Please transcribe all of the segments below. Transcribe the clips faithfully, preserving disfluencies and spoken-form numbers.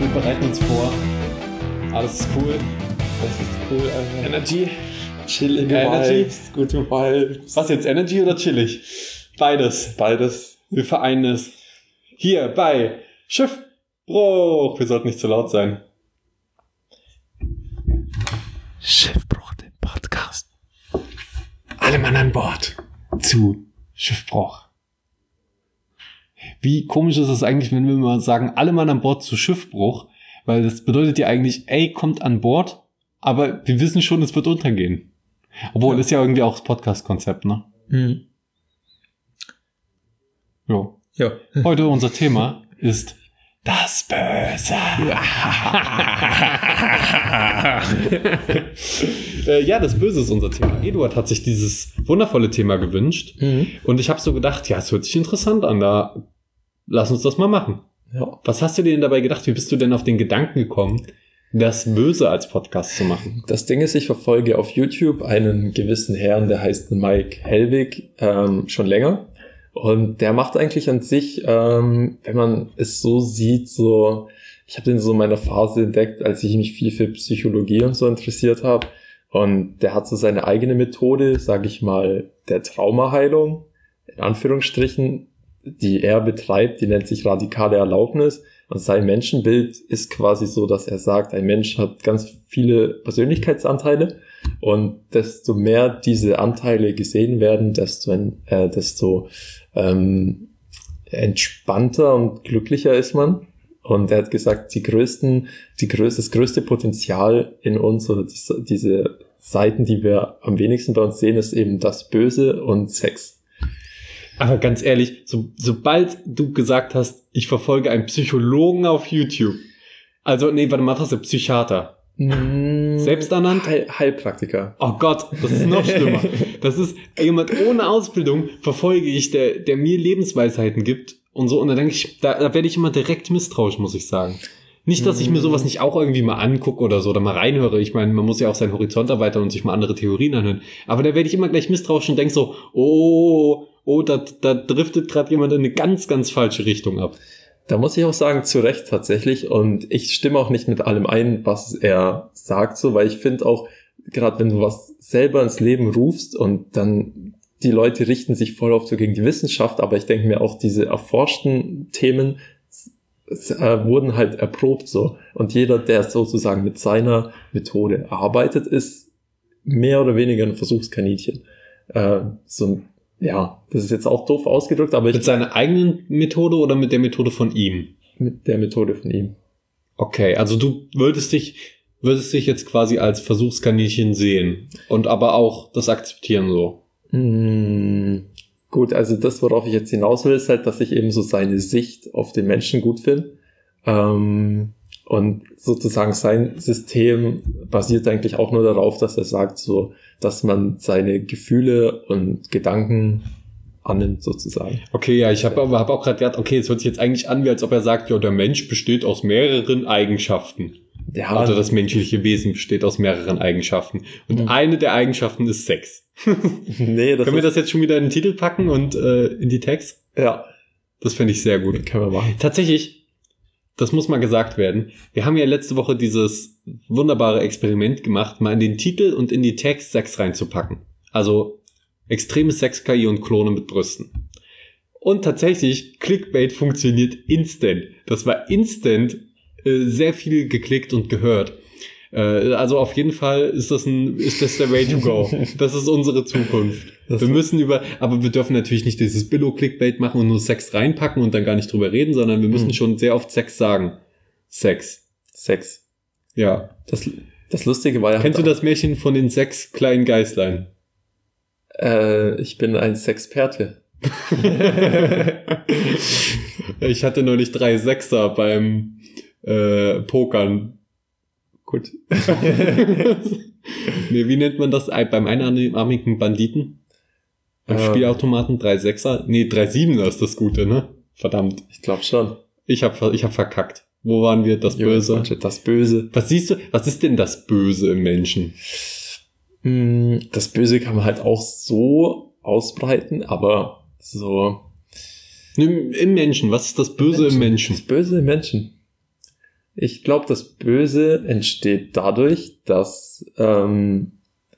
wir bereiten uns vor. Alles ist cool. Das ist cool, Alter. Energy. Chill in Energy. Vibes, gute Vibes. Was jetzt, Energy oder chillig? Beides. Beides. Wir vereinen es. Hier bei Schiffbruch. Wir sollten nicht zu laut sein. Schiffbruch, den Podcast. Alle Mann an Bord. Zu Schiffbruch. Wie komisch ist es eigentlich, wenn wir mal sagen, alle Mann an Bord zu Schiffbruch? Weil das bedeutet ja eigentlich, ey, kommt an Bord, aber wir wissen schon, es wird untergehen. Obwohl, ja. Ist ja irgendwie auch das Podcast-Konzept, ne? Mhm. Jo. Ja. Heute unser Thema ist das Böse. äh, ja, das Böse ist unser Thema. Eduard hat sich dieses wundervolle Thema gewünscht. Mhm. Und ich habe so gedacht, ja, es hört sich interessant an. Da lass uns das mal machen. Ja. Was hast du dir denn dabei gedacht? Wie bist du denn auf den Gedanken gekommen, das Böse als Podcast zu machen? Das Ding ist, ich verfolge auf YouTube einen gewissen Herrn, der heißt Mike Hellwig, ähm, schon länger. Und der macht eigentlich an sich, ähm, wenn man es so sieht, so, ich habe den so in meiner Phase entdeckt, als ich mich viel für Psychologie und so interessiert habe. Und der hat so seine eigene Methode, sage ich mal, der Traumaheilung, in Anführungsstrichen, die er betreibt, die nennt sich radikale Erlaubnis. Und sein Menschenbild ist quasi so, dass er sagt, ein Mensch hat ganz viele Persönlichkeitsanteile und desto mehr diese Anteile gesehen werden, desto, äh, desto ähm, entspannter und glücklicher ist man. Und er hat gesagt, die größten, die größte, das größte Potenzial in uns oder das, diese Seiten, die wir am wenigsten bei uns sehen, ist eben das Böse und Sex. Aber ganz ehrlich, so, sobald du gesagt hast, ich verfolge einen Psychologen auf YouTube, also, nee, warte mal, was ist der Psychiater? Mm, Selbsternannt? Heil, Heilpraktiker. Oh Gott, das ist noch schlimmer. Das ist jemand ohne Ausbildung, verfolge ich, der, der mir Lebensweisheiten gibt und so, und da denke ich, da, da werde ich immer direkt misstrauisch, muss ich sagen. Nicht, dass ich mir sowas nicht auch irgendwie mal angucke oder so, oder mal reinhöre. Ich meine, man muss ja auch seinen Horizont erweitern und sich mal andere Theorien anhören. Aber da werde ich immer gleich misstrauisch und denke so, oh, oh, da, da driftet gerade jemand in eine ganz, ganz falsche Richtung ab. Da muss ich auch sagen, zu Recht tatsächlich. Und ich stimme auch nicht mit allem ein, was er sagt, so, weil ich finde auch, gerade wenn du was selber ins Leben rufst und dann die Leute richten sich voll auf so gegen die Wissenschaft, aber ich denke mir auch, diese erforschten Themen äh, wurden halt erprobt so. Und jeder, der sozusagen mit seiner Methode arbeitet, ist mehr oder weniger ein Versuchskaninchen. Äh, so ein Ja, das ist jetzt auch doof ausgedrückt, aber ich... Mit seiner eigenen Methode oder mit der Methode von ihm? Mit der Methode von ihm. Okay, also du würdest dich, würdest dich jetzt quasi als Versuchskaninchen sehen und aber auch das akzeptieren so. Mm, gut, also das, worauf ich jetzt hinaus will, ist halt, dass ich eben so seine Sicht auf den Menschen gut finde. Ähm, und sozusagen sein System basiert eigentlich auch nur darauf, dass er sagt so, dass man seine Gefühle und Gedanken annimmt, sozusagen. Okay, ja, ich habe aber hab auch gerade gedacht, okay, es hört sich jetzt eigentlich an, wie als ob er sagt, ja, der Mensch besteht aus mehreren Eigenschaften. Ja. Also das menschliche Wesen besteht aus mehreren Eigenschaften. Und mhm. eine der Eigenschaften ist Sex. Nee, das Können wir das jetzt schon wieder in den Titel packen und äh, in die Text? Ja. Das finde ich sehr gut. Können wir machen. Tatsächlich, das muss mal gesagt werden. Wir haben ja letzte Woche dieses wunderbare Experiment gemacht, mal in den Titel und in die Text Sex reinzupacken. Also extreme Sex-K I und Klone mit Brüsten. Und tatsächlich, Clickbait funktioniert instant. Das war instant äh, sehr viel geklickt und gehört. Äh, also auf jeden Fall ist das ein, ist das der Way to go. Das ist unsere Zukunft. Wir müssen über, aber wir dürfen natürlich nicht dieses Billo-Clickbait machen und nur Sex reinpacken und dann gar nicht drüber reden, sondern wir müssen mhm. schon sehr oft Sex sagen. Sex. Sex. Ja. Das, das Lustige war ja... Kennst du das Märchen von den sechs kleinen Geißlein? Äh, ich bin ein Sexperte. Ich hatte neulich drei Sechser beim äh, Pokern. Gut. Nee, wie nennt man das beim einarmigen Banditen? Beim ähm. Spielautomaten drei Sechser? Nee, drei Siebener ist das Gute, ne? Verdammt. Ich glaube schon. Ich hab, ich hab verkackt. Wo waren wir? Das Böse. Das Böse. Was siehst du? Was ist denn das Böse im Menschen? Das Böse kann man halt auch so ausbreiten, aber so... Im, im Menschen. Was ist das Böse im Menschen? Das Böse im Menschen. Ich glaube, das Böse entsteht dadurch, dass ähm,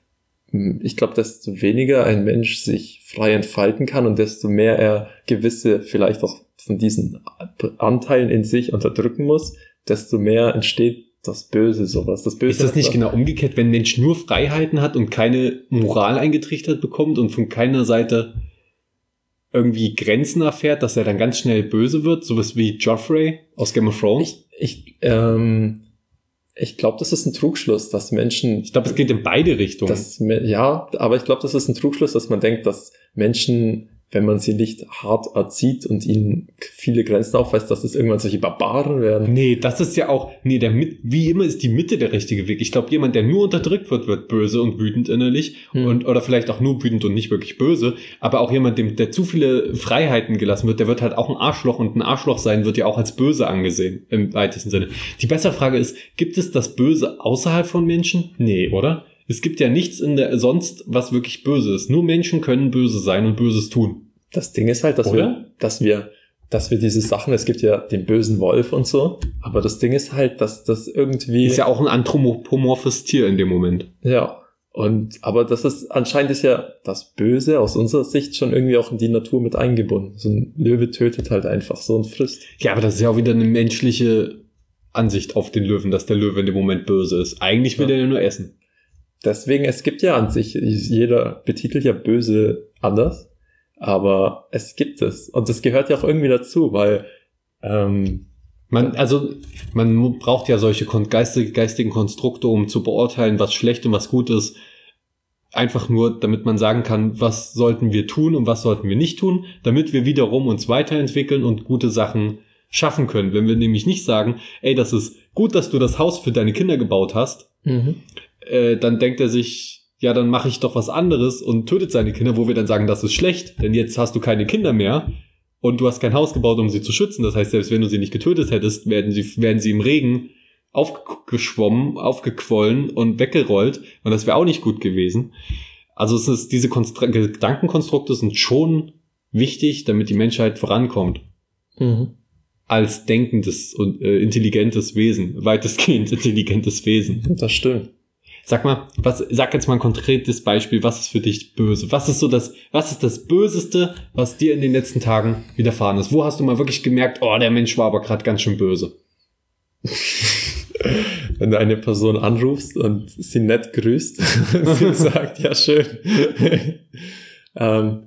ich glaube, desto weniger ein Mensch sich frei entfalten kann und desto mehr er gewisse, vielleicht auch von diesen Anteilen in sich unterdrücken muss, desto mehr entsteht das Böse, sowas. Das Böse ist das nicht das genau umgekehrt, wenn ein Mensch nur Freiheiten hat und keine Moral eingetrichtert bekommt und von keiner Seite irgendwie Grenzen erfährt, dass er dann ganz schnell böse wird, sowas wie Joffrey aus Game of Thrones? Ich, ich, ähm, ich glaube, das ist ein Trugschluss, dass Menschen... Ich glaube, es geht in beide Richtungen. Dass, ja, aber ich glaube, das ist ein Trugschluss, dass man denkt, dass Menschen, wenn man sie nicht hart erzieht und ihnen viele Grenzen aufweist, dass das irgendwann solche Barbaren werden. Nee, das ist ja auch, nee, der wie immer ist die Mitte der richtige Weg. Ich glaube, jemand, der nur unterdrückt wird, wird böse und wütend innerlich hm. und oder vielleicht auch nur wütend und nicht wirklich böse, aber auch jemand, dem der zu viele Freiheiten gelassen wird, der wird halt auch ein Arschloch und ein Arschloch sein wird ja auch als böse angesehen, im weitesten Sinne. Die bessere Frage ist, gibt es das Böse außerhalb von Menschen? Nee, oder? Es gibt ja nichts in der sonst, was wirklich böse ist. Nur Menschen können böse sein und Böses tun. Das Ding ist halt, dass Oder? wir, dass wir, dass wir diese Sachen, es gibt ja den bösen Wolf und so, aber das Ding ist halt, dass das irgendwie... Ist ja auch ein anthropomorphes Tier in dem Moment. Ja, und, aber das ist, anscheinend ist ja das Böse aus unserer Sicht schon irgendwie auch in die Natur mit eingebunden. So ein Löwe tötet halt einfach so und frisst. Ja, aber das ist ja auch wieder eine menschliche Ansicht auf den Löwen, dass der Löwe in dem Moment böse ist. Eigentlich will ja. er ja nur essen. Deswegen, es gibt ja an sich, jeder betitelt ja Böse anders, aber es gibt es. Und das gehört ja auch irgendwie dazu, weil ähm, man, also man braucht ja solche geistig, geistigen Konstrukte, um zu beurteilen, was schlecht und was gut ist. Einfach nur, damit man sagen kann, was sollten wir tun und was sollten wir nicht tun, damit wir wiederum uns weiterentwickeln und gute Sachen schaffen können. Wenn wir nämlich nicht sagen, ey, das ist gut, dass du das Haus für deine Kinder gebaut hast, mhm. äh, dann denkt er sich, ja, dann mache ich doch was anderes und tötet seine Kinder, wo wir dann sagen, das ist schlecht, denn jetzt hast du keine Kinder mehr und du hast kein Haus gebaut, um sie zu schützen. Das heißt, selbst wenn du sie nicht getötet hättest, werden sie, werden sie im Regen aufgeschwommen, aufgequollen und weggerollt und das wäre auch nicht gut gewesen. Also es ist, diese Konstru- Gedankenkonstrukte sind schon wichtig, damit die Menschheit vorankommt. Mhm. Als denkendes und äh, intelligentes Wesen, weitestgehend intelligentes Wesen. Das stimmt. Sag mal, was, sag jetzt mal ein konkretes Beispiel, was ist für dich böse? Was ist so das, was ist das Böseste, was dir in den letzten Tagen widerfahren ist? Wo hast du mal wirklich gemerkt, oh, der Mensch war aber gerade ganz schön böse? Wenn du eine Person anrufst und sie nett grüßt und sie sagt, ja, schön. ähm,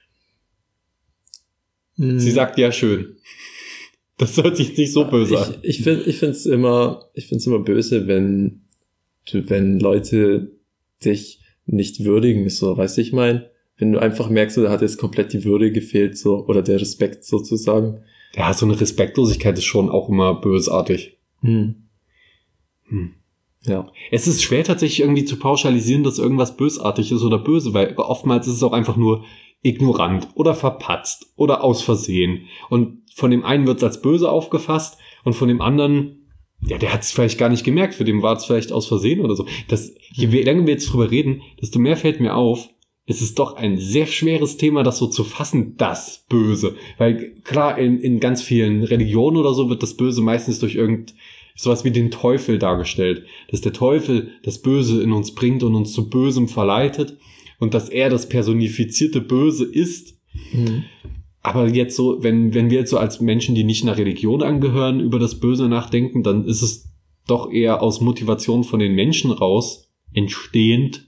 sie sagt, ja, schön. Das hört sich nicht so böse an. Ich, ich finde, ich finde es immer, ich finde es immer böse, wenn wenn Leute dich nicht würdigen, so, weißt du, ich meine, wenn du einfach merkst, da hat jetzt komplett die Würde gefehlt, so, oder der Respekt sozusagen. Ja, so eine Respektlosigkeit ist schon auch immer bösartig. Hm. Hm. Ja. Es ist schwer tatsächlich irgendwie zu pauschalisieren, dass irgendwas bösartig ist oder böse, weil oftmals ist es auch einfach nur ignorant oder verpatzt oder aus Versehen. Und von dem einen wird es als böse aufgefasst und von dem anderen, ja, der hat es vielleicht gar nicht gemerkt, für den war es vielleicht aus Versehen oder so. Das, je länger wir jetzt drüber reden, desto mehr fällt mir auf, es ist doch ein sehr schweres Thema, das so zu fassen, das Böse. Weil klar, in, in ganz vielen Religionen oder so wird das Böse meistens durch irgend sowas wie den Teufel dargestellt. Dass der Teufel das Böse in uns bringt und uns zu Bösem verleitet und dass er das personifizierte Böse ist. Mhm. Aber jetzt so, wenn, wenn wir jetzt so als Menschen, die nicht einer Religion angehören, über das Böse nachdenken, dann ist es doch eher aus Motivation von den Menschen raus entstehend.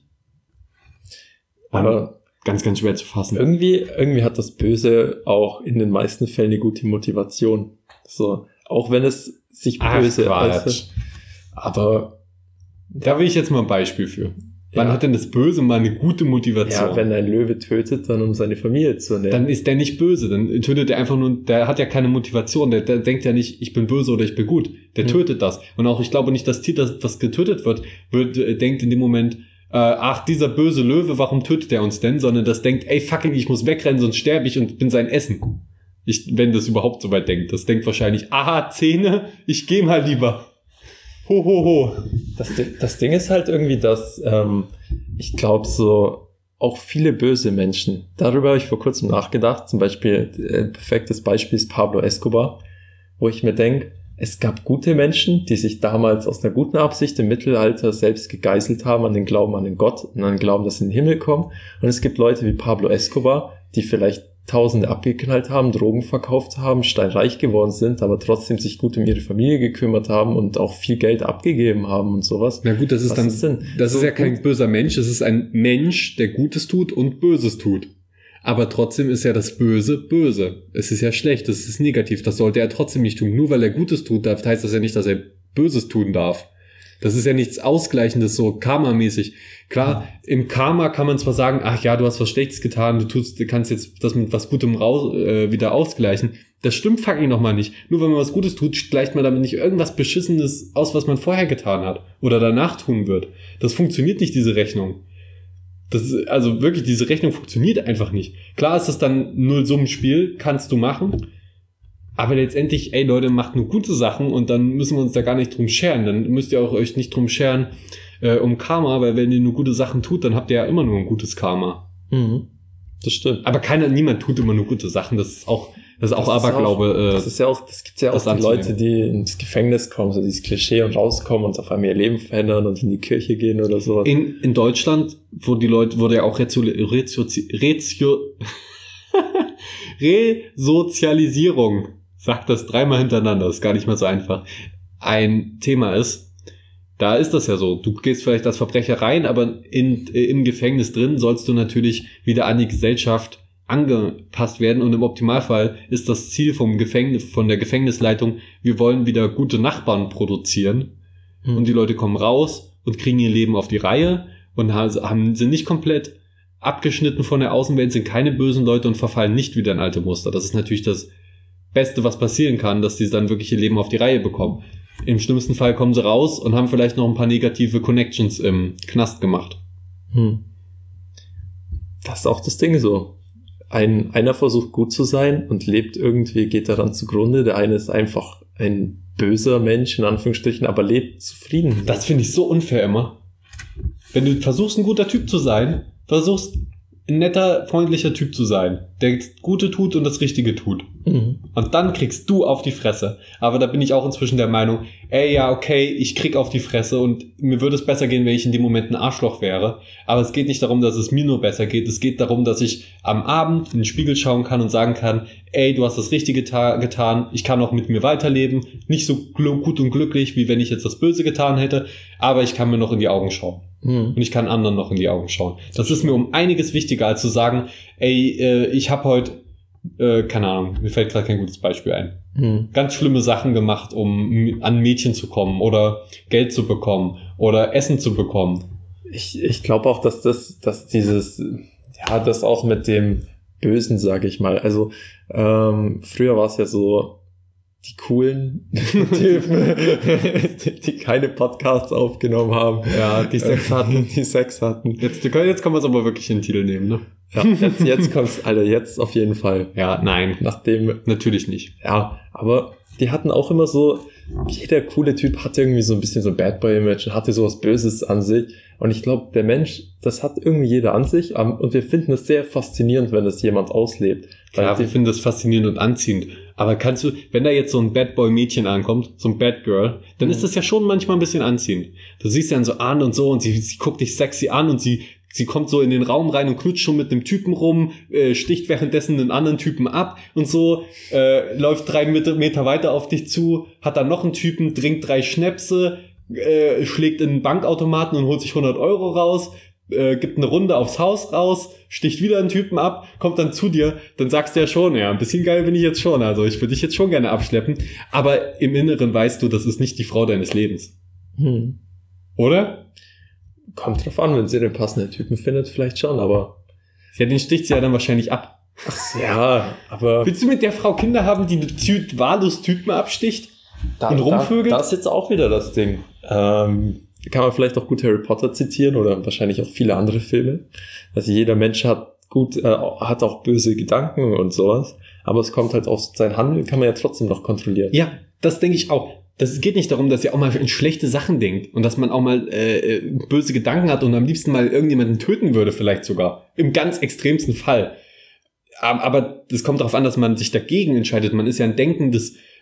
Aber ganz, ganz schwer zu fassen. Irgendwie, irgendwie hat das Böse auch in den meisten Fällen eine gute Motivation. So, auch wenn es sich böse äußert. Aber da will ich jetzt mal ein Beispiel für. Wann ja. hat denn das Böse mal eine gute Motivation? Ja, wenn ein Löwe tötet, dann um seine Familie zu ernähren. Dann ist der nicht böse, dann tötet er einfach nur, der hat ja keine Motivation, der, der denkt ja nicht, ich bin böse oder ich bin gut. Der hm. tötet das. Und auch, ich glaube nicht, das Tier, das, das getötet wird, wird äh, denkt in dem Moment, äh, ach, dieser böse Löwe, warum tötet er uns denn? Sondern das denkt, ey, fucking, ich muss wegrennen, sonst sterbe ich und bin sein Essen. Ich, wenn das überhaupt so weit denkt. Das denkt wahrscheinlich, aha, Zähne, ich geh mal lieber. Ho, ho, ho. Das, das Ding ist halt irgendwie, dass ähm, ich glaube so auch viele böse Menschen, darüber habe ich vor kurzem nachgedacht, zum Beispiel, ein perfektes Beispiel ist Pablo Escobar, wo ich mir denke, es gab gute Menschen, die sich damals aus einer guten Absicht im Mittelalter selbst gegeißelt haben an den Glauben an den Gott und an den Glauben, dass sie in den Himmel kommen. Und es gibt Leute wie Pablo Escobar, die vielleicht Tausende abgeknallt haben, Drogen verkauft haben, steinreich geworden sind, aber trotzdem sich gut um ihre Familie gekümmert haben und auch viel Geld abgegeben haben und sowas. Na gut, das ist Was dann, ist denn das so ist ja kein gut? böser Mensch, es ist ein Mensch, der Gutes tut und Böses tut. Aber trotzdem ist ja das Böse böse. Es ist ja schlecht, es ist negativ, das sollte er trotzdem nicht tun. Nur weil er Gutes tut darf, heißt das ja nicht, dass er Böses tun darf. Das ist ja nichts Ausgleichendes, so Karma-mäßig. Klar, im Karma kann man zwar sagen, ach ja, du hast was Schlechtes getan, du tust, du kannst jetzt das mit was Gutem raus, äh, wieder ausgleichen. Das stimmt fucking nochmal nicht. Nur wenn man was Gutes tut, gleicht man damit nicht irgendwas Beschissenes aus, was man vorher getan hat oder danach tun wird. Das funktioniert nicht, diese Rechnung. Das ist, also wirklich, diese Rechnung funktioniert einfach nicht. Klar ist das dann Nullsummenspiel, kannst du machen. Aber letztendlich, ey Leute, macht nur gute Sachen und dann müssen wir uns da gar nicht drum scheren. Dann müsst ihr auch euch nicht drum scheren äh, um Karma, weil wenn ihr nur gute Sachen tut, dann habt ihr ja immer nur ein gutes Karma. Mhm. Das stimmt. Aber keiner, niemand tut immer nur gute Sachen. Das ist auch, das ist auch Das ist Aberglaube. auch, äh, das ist ja auch, das gibt's ja auch das die anzunehmen. Leute, die ins Gefängnis kommen, so dieses Klischee und rauskommen und auf einmal ihr Leben verändern und in die Kirche gehen oder sowas. In, in Deutschland, wo die Leute, wurde ja auch Rezio, Rezio, Rezio, Resozialisierung, sagt das dreimal hintereinander, ist gar nicht mal so einfach, ein Thema ist, da ist das ja so. Du gehst vielleicht als Verbrecher rein, aber in, im Gefängnis drin sollst du natürlich wieder an die Gesellschaft angepasst werden und im Optimalfall ist das Ziel vom Gefängnis, von der Gefängnisleitung, wir wollen wieder gute Nachbarn produzieren hm. und die Leute kommen raus und kriegen ihr Leben auf die Reihe und haben, sind nicht komplett abgeschnitten von der Außenwelt, sind keine bösen Leute und verfallen nicht wieder in alte Muster. Das ist natürlich das Beste, was passieren kann, dass die dann wirklich ihr Leben auf die Reihe bekommen. Im schlimmsten Fall kommen sie raus und haben vielleicht noch ein paar negative Connections im Knast gemacht. Hm. Das ist auch das Ding so. Ein, einer versucht gut zu sein und lebt irgendwie, geht daran zugrunde. Der eine ist einfach ein böser Mensch, in Anführungsstrichen, aber lebt zufrieden. Das finde ich so unfair immer. Wenn du versuchst, ein guter Typ zu sein, versuchst, ein netter, freundlicher Typ zu sein, der das Gute tut und das Richtige tut. Mhm. Und dann kriegst du auf die Fresse. Aber da bin ich auch inzwischen der Meinung, ey, ja, okay, ich krieg auf die Fresse und mir würde es besser gehen, wenn ich in dem Moment ein Arschloch wäre. Aber es geht nicht darum, dass es mir nur besser geht. Es geht darum, dass ich am Abend in den Spiegel schauen kann und sagen kann, ey, du hast das Richtige ta- getan, ich kann auch mit mir weiterleben. Nicht so gl- gut und glücklich, wie wenn ich jetzt das Böse getan hätte, aber ich kann mir noch in die Augen schauen. Mhm. Und ich kann anderen noch in die Augen schauen. Das ist mir um einiges wichtiger, als zu sagen, ey, äh, ich habe heute, äh, keine Ahnung, mir fällt gerade kein gutes Beispiel ein, Mhm. ganz schlimme Sachen gemacht, um m- an Mädchen zu kommen oder Geld zu bekommen oder Essen zu bekommen. Ich, ich glaube auch, dass das, dass dieses, ja, das auch mit dem Bösen, sage ich mal. Also ähm, früher war es ja so, die coolen Typen, die, die keine Podcasts aufgenommen haben. Ja, die Sex hatten. Die Sex hatten. Jetzt, jetzt kann man es aber wirklich in den Titel nehmen, ne? Ja, jetzt, jetzt kommt's, Alter, jetzt auf jeden Fall. Ja, nein, Nachdem, natürlich nicht. ja, aber die hatten auch immer so, jeder coole Typ hatte irgendwie so ein bisschen so ein Bad Boy-Image und hatte sowas Böses an sich. Und ich glaube, der Mensch, das hat irgendwie jeder an sich. Und wir finden es sehr faszinierend, wenn das jemand auslebt. Ja, wir finden das faszinierend und anziehend. Aber kannst du, wenn da jetzt so ein Bad Boy Mädchen ankommt, so ein Bad Girl, dann mhm. ist das ja schon manchmal ein bisschen anziehend. Du siehst ja dann so an und so und sie, sie guckt dich sexy an und sie, sie kommt so in den Raum rein und knutscht schon mit einem Typen rum, äh, sticht währenddessen einen anderen Typen ab und so, äh, läuft drei Meter weiter auf dich zu, hat dann noch einen Typen, trinkt drei Schnäpse, äh, schlägt in einen Bankautomaten und holt sich hundert Euro raus, äh, gibt eine Runde aufs Haus raus, sticht wieder einen Typen ab, kommt dann zu dir, dann sagst du ja schon, ja, ein bisschen geil bin ich jetzt schon, also ich würde dich jetzt schon gerne abschleppen, aber im Inneren weißt du, das ist nicht die Frau deines Lebens. Hm. Oder? Kommt drauf an, wenn sie den passenden Typen findet, vielleicht schon, aber... Ja, den sticht sie ja dann wahrscheinlich ab. Ach, ja, aber... Willst du mit der Frau Kinder haben, die Ty- wahllos Typen absticht? Da, und rumvögelt? Da, das ist jetzt auch wieder das Ding. Ähm, kann man vielleicht auch gut Harry Potter zitieren oder wahrscheinlich auch viele andere Filme. Also jeder Mensch hat gut, äh, hat auch böse Gedanken und sowas. Aber es kommt halt auf sein Handeln, kann man ja trotzdem noch kontrollieren. Ja, das denke ich auch. Das geht nicht darum, dass ihr auch mal in schlechte Sachen denkt und dass man auch mal äh, böse Gedanken hat und am liebsten mal irgendjemanden töten würde, vielleicht sogar. Im ganz extremsten Fall. Aber das kommt darauf an, dass man sich dagegen entscheidet. Man ist ja ein denkendes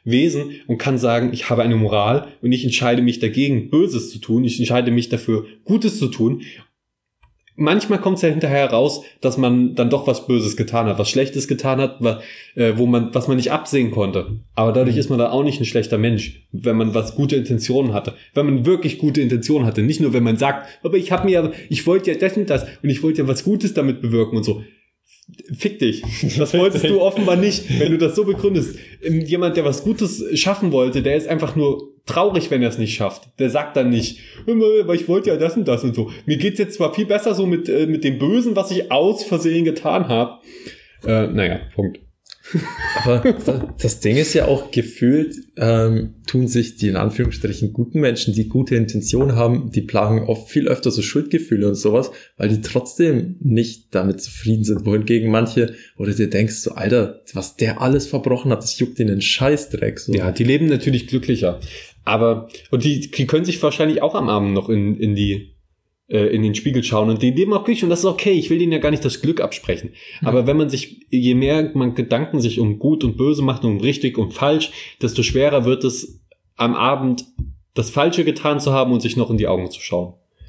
Wesen und kann sagen, ich habe eine Moral und ich entscheide mich dagegen, Böses zu tun. Ich entscheide mich dafür, Gutes zu tun. Manchmal kommt es ja hinterher raus, dass man dann doch was Böses getan hat, was Schlechtes getan hat, was, äh, wo man, was man nicht absehen konnte. Aber dadurch mhm. ist man dann auch nicht ein schlechter Mensch, wenn man was gute Intentionen hatte. Wenn man wirklich gute Intentionen hatte. Nicht nur, wenn man sagt, aber ich habe mir ja, ich wollte ja das und das und ich wollte ja was Gutes damit bewirken und so. Fick dich. Das wolltest du offenbar nicht, wenn du das so begründest. Jemand, der was Gutes schaffen wollte, der ist einfach nur traurig, wenn er es nicht schafft. Der sagt dann nicht, weil ich wollte ja das und das und so. Mir geht's jetzt zwar viel besser so mit, äh, mit dem Bösen, was ich aus Versehen getan habe. Äh, naja, Punkt. Aber das Ding ist ja auch, gefühlt ähm, tun sich die in Anführungsstrichen guten Menschen, die gute Intention haben, die plagen oft viel öfter so Schuldgefühle und sowas, weil die trotzdem nicht damit zufrieden sind. Wohingegen manche, wo du dir denkst, so Alter, was der alles verbrochen hat, das juckt ihnen einen Scheißdreck. So. Ja, die leben natürlich glücklicher. Aber, und die, die können sich wahrscheinlich auch am Abend noch in, in die in den Spiegel schauen und die leben auch glücklich und das ist okay, ich will denen ja gar nicht das Glück absprechen. Mhm. Aber wenn man sich, je mehr man Gedanken sich um Gut und Böse macht und um richtig und falsch, desto schwerer wird es am Abend das Falsche getan zu haben und sich noch in die Augen zu schauen.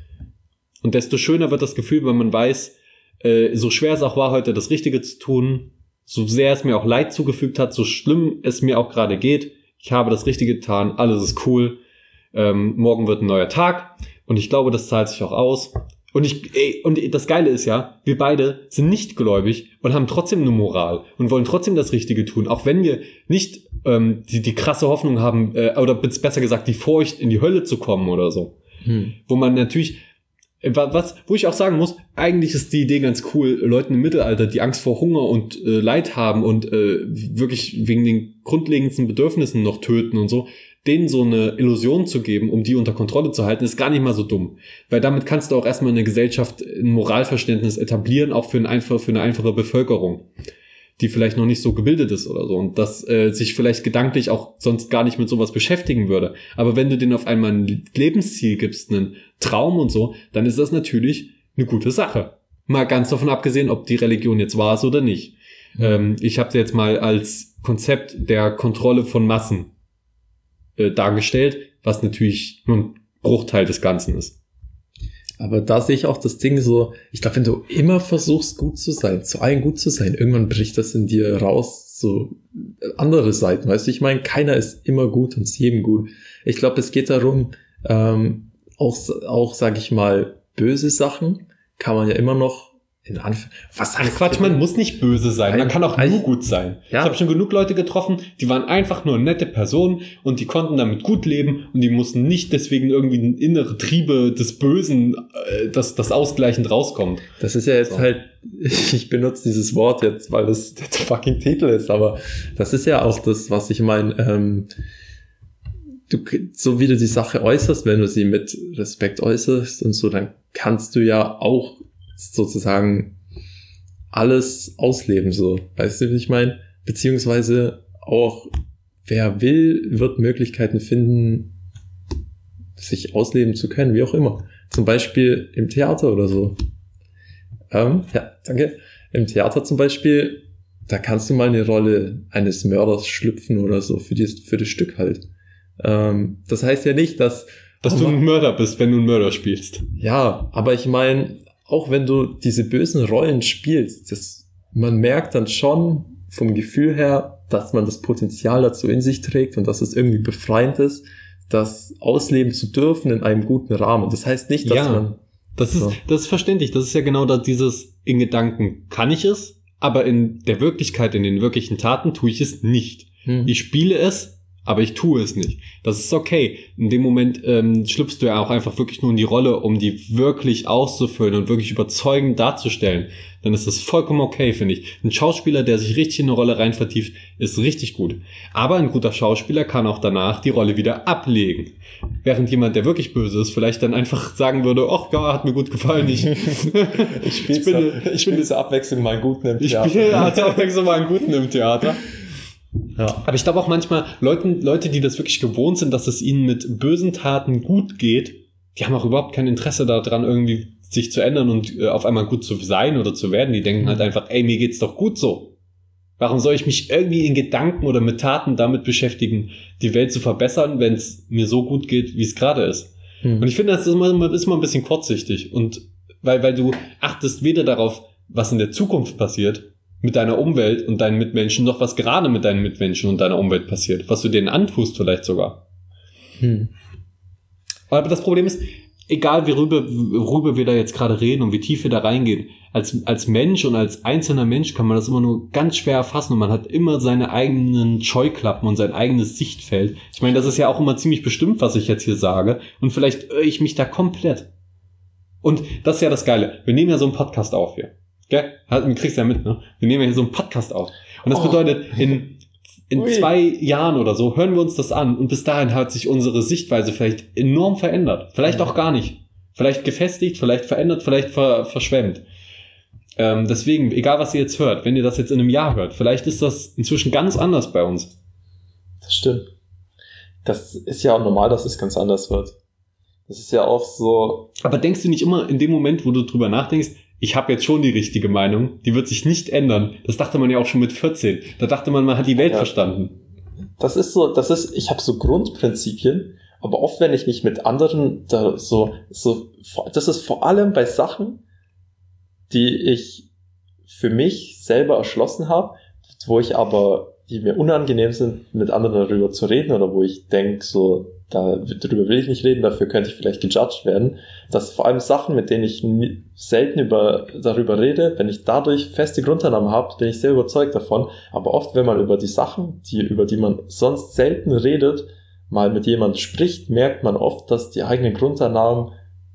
Und desto schöner wird das Gefühl, wenn man weiß, äh, so schwer es auch war, heute das Richtige zu tun, so sehr es mir auch Leid zugefügt hat, so schlimm es mir auch gerade geht, ich habe das Richtige getan, alles ist cool, ähm, morgen wird ein neuer Tag. Und ich glaube, das zahlt sich auch aus. Und ich, ey, und das Geile ist ja, wir beide sind nicht gläubig und haben trotzdem eine Moral und wollen trotzdem das Richtige tun, auch wenn wir nicht ähm, die, die krasse Hoffnung haben, äh, oder besser gesagt die Furcht, in die Hölle zu kommen oder so. Hm. Wo man natürlich, was, wo ich auch sagen muss, eigentlich ist die Idee ganz cool, Leuten im Mittelalter, die Angst vor Hunger und äh, Leid haben und äh, wirklich wegen den grundlegendsten Bedürfnissen noch töten und so, denen so eine Illusion zu geben, um die unter Kontrolle zu halten, ist gar nicht mal so dumm. Weil damit kannst du auch erstmal in der Gesellschaft ein Moralverständnis etablieren, auch für, ein einfach, für eine einfache Bevölkerung, die vielleicht noch nicht so gebildet ist oder so. Und das äh, sich vielleicht gedanklich auch sonst gar nicht mit sowas beschäftigen würde. Aber wenn du denen auf einmal ein Lebensziel gibst, einen Traum und so, dann ist das natürlich eine gute Sache. Mal ganz davon abgesehen, ob die Religion jetzt wahr ist oder nicht. Mhm. Ähm, ich habe sie jetzt mal als Konzept der Kontrolle von Massen dargestellt, was natürlich nur ein Bruchteil des Ganzen ist. Aber da sehe ich auch das Ding so, ich glaube, wenn du immer versuchst, gut zu sein, zu allen gut zu sein, irgendwann bricht das in dir raus, so andere Seiten, weißt du, ich meine, keiner ist immer gut und ist jedem gut. Ich glaube, es geht darum, ähm, auch, auch, sag ich mal, böse Sachen kann man ja immer noch in Anf- Was heißt Quatsch, man muss nicht böse sein, man kann auch nur gut sein. Ja. Ich habe schon genug Leute getroffen, die waren einfach nur nette Personen und die konnten damit gut leben und die mussten nicht deswegen irgendwie innere Triebe des Bösen, äh, das, das ausgleichend rauskommt. Das ist ja jetzt so. Halt, ich benutze dieses Wort jetzt, weil das der fucking Titel ist, aber das ist ja auch das, was ich meine, ähm, du, so wie du die Sache äußerst, wenn du sie mit Respekt äußerst und so, dann kannst du ja auch sozusagen alles ausleben, so. Weißt du, wie ich meine? Beziehungsweise auch, wer will, wird Möglichkeiten finden, sich ausleben zu können, wie auch immer. Zum Beispiel im Theater oder so. Ähm, ja, danke. Im Theater zum Beispiel, da kannst du mal eine Rolle eines Mörders schlüpfen oder so, für, die, für das Stück halt. Ähm, das heißt ja nicht, dass... Dass oh, du ein Mörder bist, wenn du einen Mörder spielst. Ja, aber ich meine, auch wenn du diese bösen Rollen spielst, das, man merkt dann schon vom Gefühl her, dass man das Potenzial dazu in sich trägt und dass es irgendwie befreiend ist, das ausleben zu dürfen in einem guten Rahmen. Das heißt nicht, dass ja, man... Das ist, so. das ist verständlich. Das ist ja genau da dieses, in Gedanken kann ich es, aber in der Wirklichkeit, in den wirklichen Taten tue ich es nicht. Hm. Ich spiele es, aber ich tue es nicht. Das ist okay. In dem Moment ähm, schlüpfst du ja auch einfach wirklich nur in die Rolle, um die wirklich auszufüllen und wirklich überzeugend darzustellen. Dann ist das vollkommen okay, finde ich. Ein Schauspieler, der sich richtig in eine Rolle rein vertieft, ist richtig gut. Aber ein guter Schauspieler kann auch danach die Rolle wieder ablegen. Während jemand, der wirklich böse ist, vielleicht dann einfach sagen würde, ach ja, hat mir gut gefallen. Ich, ich spiele zur, ich spiel zur Abwechslung mal einen Guten im Theater. Ich spiele ja, zur Abwechslung mal einen Guten im Theater. Ja. Aber ich glaube auch manchmal, Leuten, Leute, die das wirklich gewohnt sind, dass es ihnen mit bösen Taten gut geht, die haben auch überhaupt kein Interesse daran, irgendwie sich zu ändern und äh, auf einmal gut zu sein oder zu werden. Die denken halt einfach, ey, mir geht's doch gut so. Warum soll ich mich irgendwie in Gedanken oder mit Taten damit beschäftigen, die Welt zu verbessern, wenn es mir so gut geht, wie es gerade ist? Hm. Und ich finde, das ist immer, ist immer ein bisschen kurzsichtig. Und weil, weil du achtest weder darauf, was in der Zukunft passiert, mit deiner Umwelt und deinen Mitmenschen, noch was gerade mit deinen Mitmenschen und deiner Umwelt passiert, was du denen antust vielleicht sogar. Hm. Aber das Problem ist, egal worüber, worüber wir da jetzt gerade reden und wie tief wir da reingehen, als, als Mensch und als einzelner Mensch kann man das immer nur ganz schwer erfassen und man hat immer seine eigenen Scheuklappen und sein eigenes Sichtfeld. Ich meine, das ist ja auch immer ziemlich bestimmt, was ich jetzt hier sage und vielleicht irre ich mich da komplett. Und das ist ja das Geile. Wir nehmen ja so einen Podcast auf hier. Gell? Du kriegst ja mit, ne? Wir nehmen ja hier so einen Podcast auf. Und das oh. bedeutet, in, in Ui. zwei Jahren oder so hören wir uns das an und bis dahin hat sich unsere Sichtweise vielleicht enorm verändert. Vielleicht ja. auch gar nicht. Vielleicht gefestigt, vielleicht verändert, vielleicht ver- verschwemmt. Ähm, deswegen, egal was ihr jetzt hört, wenn ihr das jetzt in einem Jahr hört, vielleicht ist das inzwischen ganz anders bei uns. Das stimmt. Das ist ja auch normal, dass es ganz anders wird. Das ist ja auch so... Aber denkst du nicht immer in dem Moment, wo du drüber nachdenkst, ich habe jetzt schon die richtige Meinung, die wird sich nicht ändern. Das dachte man ja auch schon mit vierzehn. Da dachte man, man hat die Welt ja. verstanden. Das ist so, das ist, ich habe so Grundprinzipien, aber oft, wenn ich mich mit anderen da so, so, das ist vor allem bei Sachen, die ich für mich selber erschlossen habe, wo ich aber, die mir unangenehm sind, mit anderen darüber zu reden oder wo ich denke, so, da, darüber will ich nicht reden, dafür könnte ich vielleicht gejudged werden. Das sind vor allem Sachen, mit denen ich nie, selten über, darüber rede. Wenn ich dadurch feste Grundannahmen habe, bin ich sehr überzeugt davon. Aber oft, wenn man über die Sachen, die, über die man sonst selten redet, mal mit jemandem spricht, merkt man oft, dass die eigenen Grundannahmen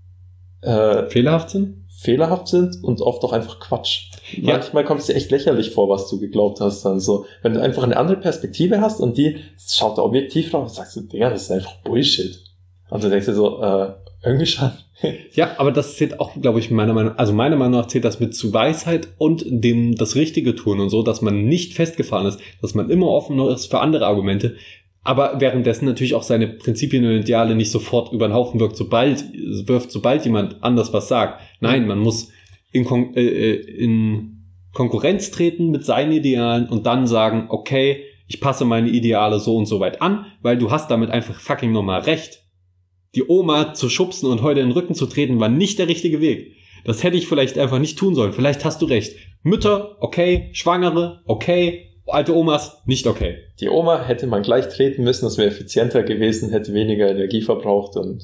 äh, fehlerhaft sind? Fehlerhaft sind und oft auch einfach Quatsch. Ja. Manchmal kommt es dir echt lächerlich vor, was du geglaubt hast. Dann so, wenn du einfach eine andere Perspektive hast und die schaut da objektiv drauf und sagst du, Digga, das ist einfach Bullshit. Und du denkst dir so, äh, irgendwie schon. Ja, aber das zählt auch, glaube ich, meiner Meinung, also meiner Meinung nach zählt das mit zu Weisheit und dem das Richtige tun und so, dass man nicht festgefahren ist, dass man immer offen ist für andere Argumente, aber währenddessen natürlich auch seine Prinzipien und Ideale nicht sofort über den Haufen wirkt, sobald, wirft, sobald jemand anders was sagt. Nein, man muss in, Kon- äh, in Konkurrenz treten mit seinen Idealen und dann sagen, okay, ich passe meine Ideale so und so weit an, weil du hast damit einfach fucking nochmal recht. Die Oma zu schubsen und heute in den Rücken zu treten, war nicht der richtige Weg. Das hätte ich vielleicht einfach nicht tun sollen. Vielleicht hast du recht. Mütter, okay. Schwangere, okay. Alte Omas, nicht okay. Die Oma hätte man gleich treten müssen, das wäre effizienter gewesen, hätte weniger Energie verbraucht und...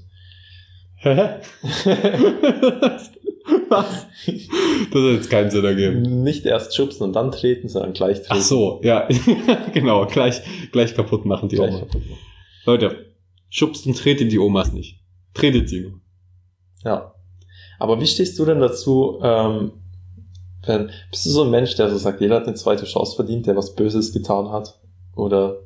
Hä? Was? Das hat jetzt keinen Sinn ergeben. Nicht erst schubsen und dann treten, sondern gleich treten. Ach so, ja. Genau, gleich, gleich kaputt machen die gleich Oma. Kaputt machen. Leute, schubst und tretet die Omas nicht. Tretet sie nur. Ja. Aber wie stehst du denn dazu, ähm, wenn, bist du so ein Mensch, der so sagt, jeder hat eine zweite Chance verdient, der was Böses getan hat? Oder?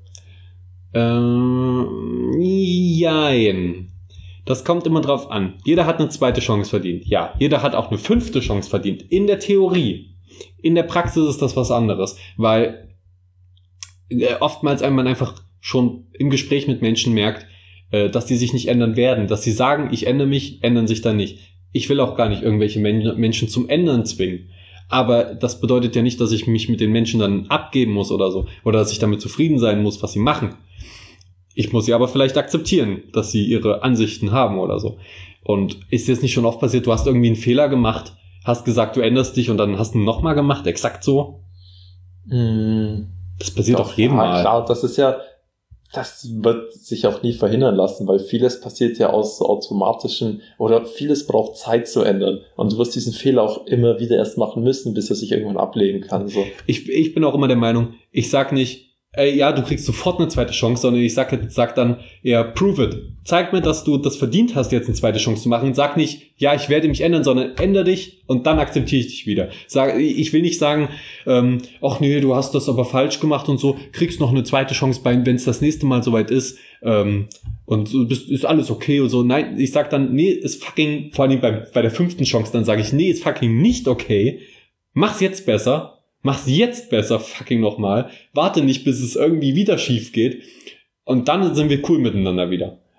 Ähm, jein. Das kommt immer drauf an. Jeder hat eine zweite Chance verdient. Ja, jeder hat auch eine fünfte Chance verdient. In der Theorie. In der Praxis ist das was anderes. Weil äh, oftmals man einfach schon im Gespräch mit Menschen merkt, äh, dass die sich nicht ändern werden. Dass sie sagen, ich ändere mich, ändern sich dann nicht. Ich will auch gar nicht irgendwelche Men- Menschen zum Ändern zwingen. Aber das bedeutet ja nicht, dass ich mich mit den Menschen dann abgeben muss oder so. Oder dass ich damit zufrieden sein muss, was sie machen. Ich muss sie aber vielleicht akzeptieren, dass sie ihre Ansichten haben oder so. Und ist jetzt nicht schon oft passiert, du hast irgendwie einen Fehler gemacht, hast gesagt, du änderst dich und dann hast du ihn nochmal gemacht, exakt so? Mm, das passiert doch, auch jedem ja, Mal. Klar, das ist ja, das wird sich auch nie verhindern lassen, weil vieles passiert ja aus so automatischen, oder vieles braucht Zeit zu ändern. Und du wirst diesen Fehler auch immer wieder erst machen müssen, bis er sich irgendwann ablegen kann. So. Ich, ich bin auch immer der Meinung, ich sag nicht, ey, ja, du kriegst sofort eine zweite Chance, sondern ich sag, sag dann eher, prove it. Zeig mir, dass du das verdient hast, jetzt eine zweite Chance zu machen. Sag nicht, ja, ich werde mich ändern, sondern änder dich und dann akzeptiere ich dich wieder. Sag, ich will nicht sagen, ähm, ach nee, du hast das aber falsch gemacht und so, kriegst noch eine zweite Chance, wenn es das nächste Mal soweit ist, ähm, und du bist, ist alles okay und so. Nein, ich sag dann, nee, ist fucking, vor allem bei, bei der fünften Chance, dann sage ich, nee, ist fucking nicht okay. Mach's jetzt besser. Mach's jetzt besser, fucking nochmal. Warte nicht, bis es irgendwie wieder schief geht. Und dann sind wir cool miteinander wieder.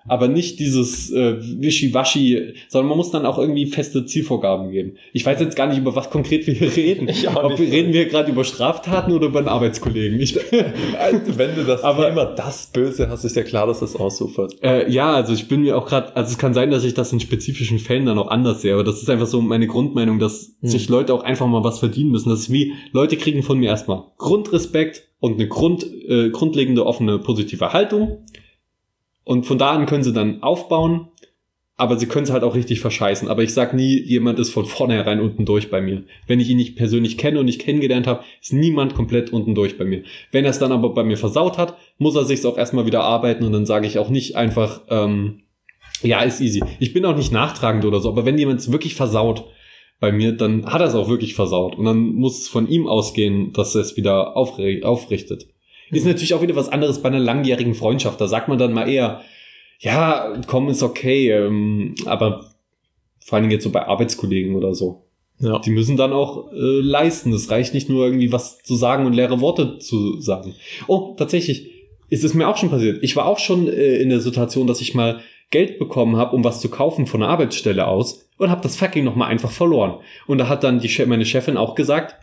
aber nicht dieses äh, Wischiwaschi, sondern man muss dann auch irgendwie feste Zielvorgaben geben. Ich weiß jetzt gar nicht, über was konkret wir hier reden. Ich auch Ob nicht. wir reden wir gerade über Straftaten oder über einen Arbeitskollegen. Ich, Also, wenn du das Aber- Thema das Böse hast, ist ja klar, dass das ausufert. äh, ja, also ich bin mir auch gerade, also es kann sein, dass ich das in spezifischen Fällen dann auch anders sehe, aber das ist einfach so meine Grundmeinung, dass Hm. sich Leute auch einfach mal was verdienen müssen. Das ist wie, Leute kriegen von mir erstmal Grundrespekt und eine Grund, äh, grundlegende offene positive Haltung. Und von da an können sie dann aufbauen, aber sie können es halt auch richtig verscheißen. Aber ich sag nie, jemand ist von vornherein unten durch bei mir. Wenn ich ihn nicht persönlich kenne und nicht kennengelernt habe, ist niemand komplett unten durch bei mir. Wenn er es dann aber bei mir versaut hat, muss er sich's auch erstmal wieder arbeiten und dann sage ich auch nicht einfach, ähm, ja, ist easy. Ich bin auch nicht nachtragend oder so, aber wenn jemand es wirklich versaut bei mir, dann hat er es auch wirklich versaut. Und dann muss es von ihm ausgehen, dass er es wieder aufre- aufrichtet. Ist natürlich auch wieder was anderes bei einer langjährigen Freundschaft. Da sagt man dann mal eher, ja, komm, ist okay, ähm, aber vor allen Dingen jetzt so bei Arbeitskollegen oder so. Ja. Die müssen dann auch äh, leisten. Es reicht nicht nur irgendwie was zu sagen und leere Worte zu sagen. Oh, tatsächlich, ist es mir auch schon passiert. Ich war auch schon äh, in der Situation, dass ich mal Geld bekommen habe, um was zu kaufen von der Arbeitsstelle aus und habe das fucking nochmal einfach verloren. Und da hat dann die Che- meine Chefin auch gesagt,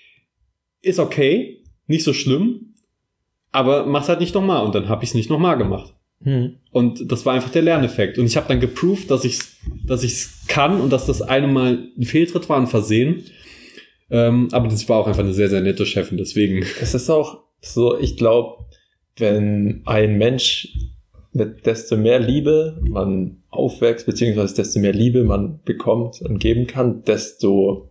ist okay, nicht so schlimm, aber mach's halt nicht nochmal. Und dann habe ich es nicht nochmal gemacht. Hm. Und das war einfach der Lerneffekt. Und ich habe dann geproved, dass ich's, dass ich's kann und dass das eine Mal ein Fehltritt war, ein Versehen. Ähm, aber das war auch einfach eine sehr, sehr nette Chefin, deswegen. Das ist auch so, ich glaube, wenn ein Mensch mit desto mehr Liebe man aufwächst, beziehungsweise desto mehr Liebe man bekommt und geben kann, desto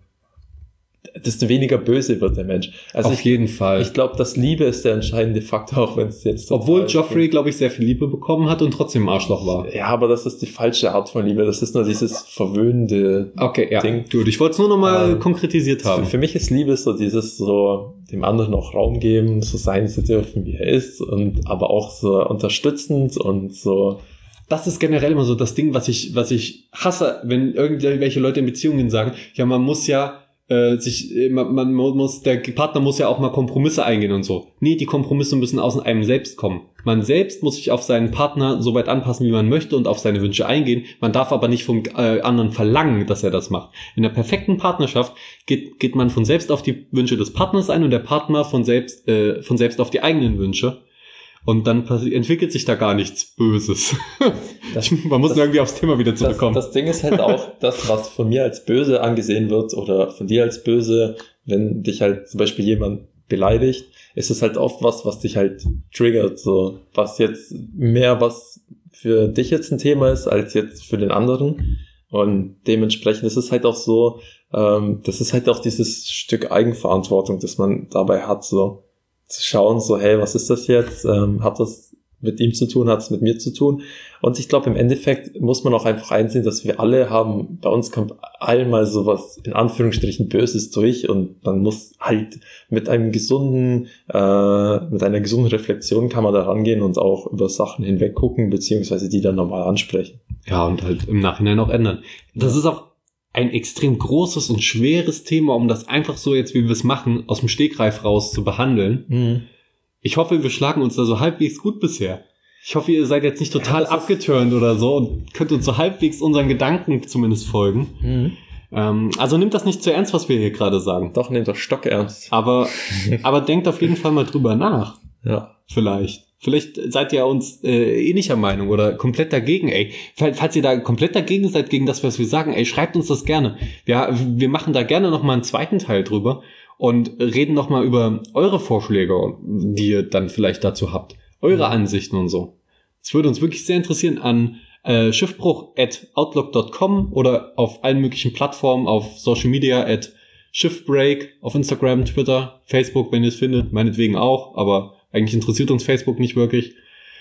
desto weniger böse wird der Mensch. Also Auf ich, jeden Fall. ich glaube, dass Liebe ist der entscheidende Faktor, auch wenn es jetzt... Obwohl total- Joffrey, glaube ich, sehr viel Liebe bekommen hat und trotzdem ein Arschloch war. Ja, aber das ist die falsche Art von Liebe. Das ist nur dieses verwöhnende Okay, ja. Ding. Gut, ich wollte es nur nochmal Ähm, konkretisiert Für, haben. für mich ist Liebe so dieses so dem anderen auch Raum geben, so sein zu dürfen, wie er ist, und aber auch so unterstützend und so. Das ist generell immer so das Ding, was ich, was ich hasse, wenn irgendwelche Leute in Beziehungen sagen, ja, man muss ja äh, sich, äh, man, man muss, der Partner muss ja auch mal Kompromisse eingehen und so. Nee, die Kompromisse müssen aus einem selbst kommen. Man selbst muss sich auf seinen Partner so weit anpassen, wie man möchte und auf seine Wünsche eingehen. Man darf aber nicht vom äh, anderen verlangen, dass er das macht. In der perfekten Partnerschaft geht, geht man von selbst auf die Wünsche des Partners ein und der Partner von selbst, äh, von selbst auf die eigenen Wünsche. Und dann passi- entwickelt sich da gar nichts Böses. Das, Man muss das- irgendwie aufs Thema wieder das, zurückkommen. das Ding ist halt auch das, was von mir als böse angesehen wird oder von dir als böse, wenn dich halt zum Beispiel jemand beleidigt, ist es halt oft was, was dich halt triggert, so, was jetzt mehr was für dich jetzt ein Thema ist, als jetzt für den anderen. Und dementsprechend ist es halt auch so, ähm, das ist halt auch dieses Stück Eigenverantwortung, das man dabei hat, so zu schauen, so, hey, was ist das jetzt? Ähm, hat das mit ihm zu tun, hat es mit mir zu tun? Und ich glaube, im Endeffekt muss man auch einfach einsehen, dass wir alle haben, bei uns kommt allen mal sowas, in Anführungsstrichen, Böses durch, und man muss halt mit einem gesunden, äh, mit einer gesunden Reflexion kann man da rangehen und auch über Sachen hinweg gucken, beziehungsweise die dann normal ansprechen. Ja, und halt im Nachhinein auch ändern. Das ist auch ein extrem großes und schweres Thema, um das einfach so jetzt, wie wir es machen, aus dem Stegreif raus zu behandeln. Mhm. Ich hoffe, wir schlagen uns da so halbwegs gut bisher. Ich hoffe, ihr seid jetzt nicht total Ja, das ist- abgeturnt oder so und könnt uns so halbwegs unseren Gedanken zumindest folgen. Mhm. Ähm, also nimmt das nicht zu ernst, was wir hier gerade sagen. Doch, nehmt das Stock ernst. Aber, aber denkt auf jeden Fall mal drüber nach. Ja. Vielleicht. Vielleicht seid ihr uns äh, ähnlicher Meinung oder komplett dagegen, ey. Fall- Falls ihr da komplett dagegen seid, gegen das, was wir sagen, ey, schreibt uns das gerne. Wir, wir machen da gerne nochmal einen zweiten Teil drüber und reden nochmal über eure Vorschläge, die ihr dann vielleicht dazu habt. Eure Ansichten und so. Es würde uns wirklich sehr interessieren an äh, schiffbruch at outlook dot com oder auf allen möglichen Plattformen, auf Social Media at Schiffbreak, auf Instagram, Twitter, Facebook, wenn ihr es findet, meinetwegen auch, aber eigentlich interessiert uns Facebook nicht wirklich.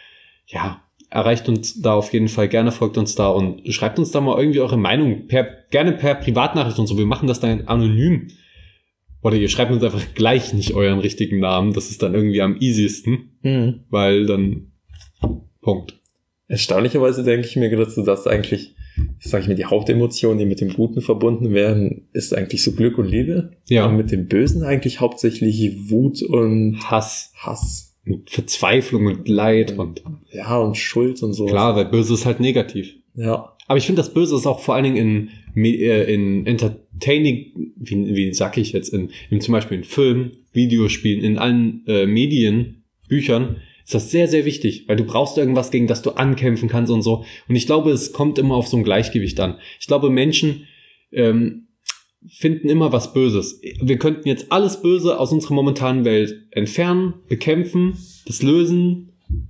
Ja, erreicht uns da auf jeden Fall gerne, folgt uns da und schreibt uns da mal irgendwie eure Meinung, per, gerne per Privatnachricht und so. Wir machen das dann anonym. Oder ihr schreibt uns einfach gleich nicht euren richtigen Namen. Das ist dann irgendwie am easiesten, Mhm. weil dann Punkt. Erstaunlicherweise denke ich mir gerade so, dass eigentlich, sage ich mir, die Hauptemotionen, die mit dem Guten verbunden werden, ist eigentlich so Glück und Liebe. Ja. Und mit dem Bösen eigentlich hauptsächlich Wut und Hass. Hass. und Verzweiflung und Leid und ja, und Schuld und so. Klar, weil Böse ist halt negativ. Ja. Aber ich finde, das Böse ist auch vor allen Dingen in, in Entertaining, wie, wie sag ich jetzt, in, in zum Beispiel in Filmen, Videospielen, in allen äh, Medien, Büchern, ist das sehr, sehr wichtig, weil du brauchst irgendwas, gegen das du ankämpfen kannst und so. Und ich glaube, es kommt immer auf so ein Gleichgewicht an. Ich glaube, Menschen ähm, finden immer was Böses. Wir könnten jetzt alles Böse aus unserer momentanen Welt entfernen, bekämpfen, das lösen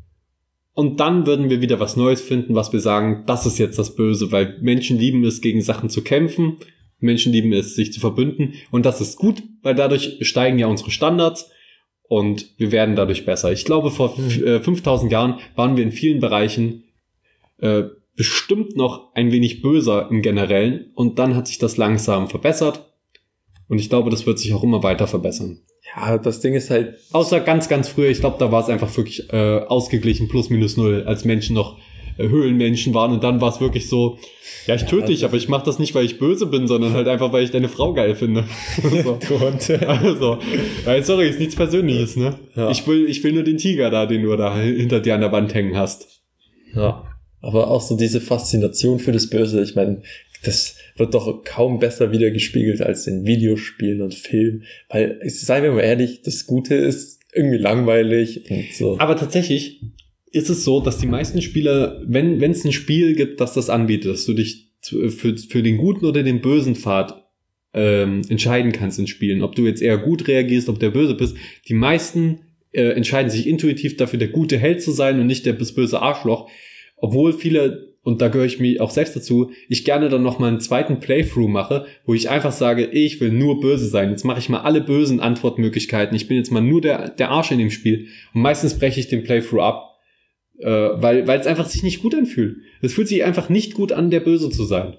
und dann würden wir wieder was Neues finden, was wir sagen, das ist jetzt das Böse, weil Menschen lieben es, gegen Sachen zu kämpfen, Menschen lieben es, sich zu verbünden und das ist gut, weil dadurch steigen ja unsere Standards und wir werden dadurch besser. Ich glaube, vor äh, fünftausend Jahren waren wir in vielen Bereichen äh, bestimmt noch ein wenig böser im Generellen und dann hat sich das langsam verbessert und ich glaube, das wird sich auch immer weiter verbessern. Ja, das Ding ist halt... Außer ganz, ganz früher, ich glaube, da war es einfach wirklich äh, ausgeglichen, plus minus null, als Menschen noch äh, Höhlenmenschen waren und dann war es wirklich so, ja, ich töte ja, dich, aber ich mache das nicht, weil ich böse bin, sondern halt einfach, weil ich deine Frau geil finde. So. Also, weil, sorry, ist nichts Persönliches, ne? Ja. Ich will, ich will nur den Tiger da, den du da hinter dir an der Wand hängen hast. Ja. Aber auch so diese Faszination für das Böse, ich meine, das wird doch kaum besser wiedergespiegelt als in Videospielen und Filmen, weil, seien wir mal ehrlich, das Gute ist irgendwie langweilig und so. Aber tatsächlich ist es so, dass die meisten Spieler, wenn wenn es ein Spiel gibt, das das anbietet, dass du dich für, für den guten oder den bösen Pfad ähm, entscheiden kannst in Spielen, ob du jetzt eher gut reagierst, ob der böse bist, die meisten äh, entscheiden sich intuitiv dafür, der gute Held zu sein und nicht der das böse Arschloch. Obwohl viele, und da gehöre ich mir auch selbst dazu, ich gerne dann noch mal einen zweiten Playthrough mache, wo ich einfach sage, ich will nur böse sein. Jetzt mache ich mal alle bösen Antwortmöglichkeiten. Ich bin jetzt mal nur der, der Arsch in dem Spiel. Und meistens breche ich den Playthrough ab, äh, weil weil es einfach sich nicht gut anfühlt. Es fühlt sich einfach nicht gut an, der Böse zu sein.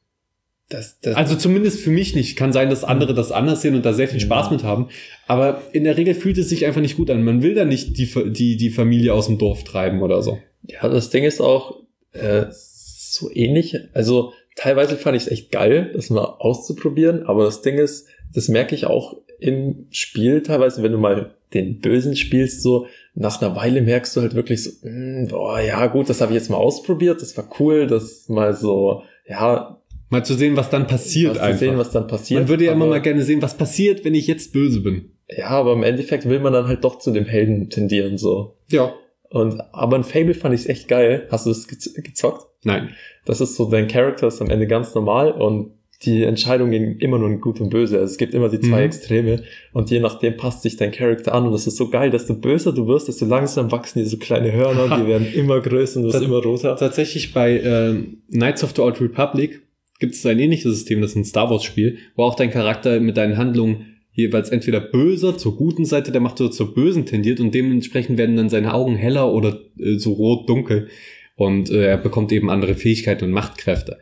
Das, das also zumindest für mich nicht. Kann sein, dass andere das anders sehen und da sehr viel Spaß ja. mit haben. Aber in der Regel fühlt es sich einfach nicht gut an. Man will da nicht die, die, die Familie aus dem Dorf treiben oder so. Ja, das Ding ist auch äh, so ähnlich. Also teilweise fand ich es echt geil, das mal auszuprobieren. Aber das Ding ist, das merke ich auch im Spiel teilweise, wenn du mal den Bösen spielst, so nach einer Weile merkst du halt wirklich so, mh, boah, ja gut, das habe ich jetzt mal ausprobiert, das war cool, das mal so, ja... Mal zu sehen, was dann passiert einfach. Mal zu sehen, was dann passiert. Man würde ja immer mal gerne sehen, was passiert, wenn ich jetzt böse bin. Ja, aber im Endeffekt will man dann halt doch zu dem Helden tendieren, so. Ja. Und, aber in Fable fand ich es echt geil. Hast du das gezockt? Nein. Das ist so, dein Charakter ist am Ende ganz normal und die Entscheidung ging immer nur in Gut und Böse. Also es gibt immer die zwei mhm. Extreme und je nachdem passt sich dein Charakter an und das ist so geil, desto böser du wirst, desto langsam wachsen diese kleine Hörner, die werden immer größer und du wirst immer roter. Tatsächlich bei äh, Knights of the Old Republic gibt es ein ähnliches System, das ist ein Star Wars Spiel, wo auch dein Charakter mit deinen Handlungen jeweils entweder böser zur guten Seite der Macht oder zur bösen tendiert und dementsprechend werden dann seine Augen heller oder äh, so rot-dunkel und äh, er bekommt eben andere Fähigkeiten und Machtkräfte.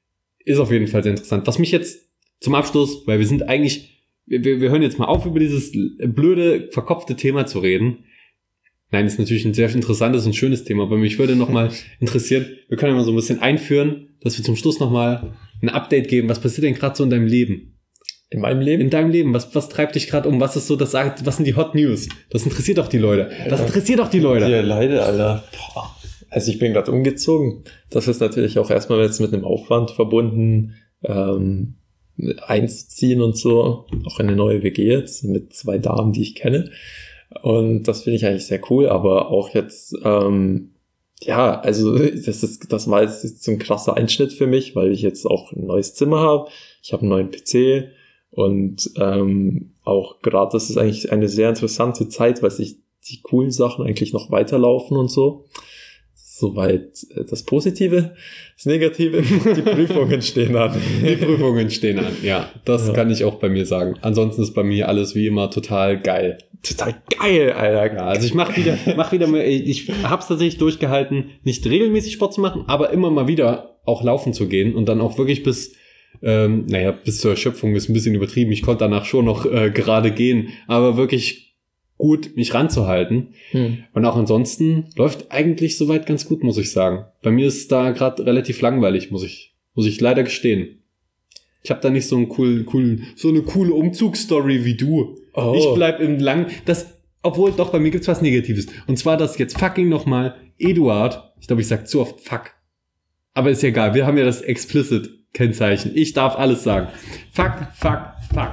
Ist auf jeden Fall sehr interessant. Was mich jetzt zum Abschluss, weil wir sind eigentlich, wir, wir hören jetzt mal auf, über dieses blöde, verkopfte Thema zu reden. Nein, das ist natürlich ein sehr interessantes und schönes Thema, aber mich würde nochmal interessieren, wir können ja mal so ein bisschen einführen, dass wir zum Schluss nochmal ein Update geben. Was passiert denn gerade so in deinem Leben? In meinem Leben? In deinem Leben. Was, was treibt dich gerade um? Was ist so, das sagt, was sind die Hot News? Das interessiert doch die Leute. Das interessiert doch die Leute. Ja, leider, Alter. Boah. Also ich bin gerade umgezogen. Das ist natürlich auch erstmal jetzt mit einem Aufwand verbunden, ähm, einzuziehen und so. Auch in eine neue W G jetzt mit zwei Damen, die ich kenne. Und das finde ich eigentlich sehr cool, aber auch jetzt, ähm, ja, also das ist, das war jetzt so ein krasser Einschnitt für mich, weil ich jetzt auch ein neues Zimmer habe. Ich habe einen neuen P C und ähm, auch gerade das ist eigentlich eine sehr interessante Zeit, weil sich die coolen Sachen eigentlich noch weiterlaufen und so. Soweit das Positive. Das Negative, die Prüfungen stehen an. Die Prüfungen stehen an, ja. Das ja. kann ich auch bei mir sagen. Ansonsten ist bei mir alles wie immer total geil. Total geil, Alter. Ja, also ich mach wieder, mach wieder mal, ich hab's tatsächlich durchgehalten, nicht regelmäßig Sport zu machen, aber immer mal wieder auch laufen zu gehen und dann auch wirklich bis, ähm, naja, bis zur Erschöpfung ist ein bisschen übertrieben. Ich konnte danach schon noch äh, gerade gehen, aber wirklich gut, mich ranzuhalten. Hm. Und auch ansonsten läuft eigentlich soweit ganz gut, muss ich sagen. Bei mir ist da gerade relativ langweilig, muss ich, muss ich leider gestehen. Ich habe da nicht so einen coolen, coolen, so eine coole Umzugsstory wie du. Oh. Ich bleib im lang, das, obwohl, doch, bei mir gibt's was Negatives. Und zwar, dass jetzt fucking nochmal Eduard, ich glaube, ich sag zu oft fuck. Aber ist ja egal, wir haben ja das Explicit-Kennzeichen. Ich darf alles sagen. Fuck, fuck, fuck.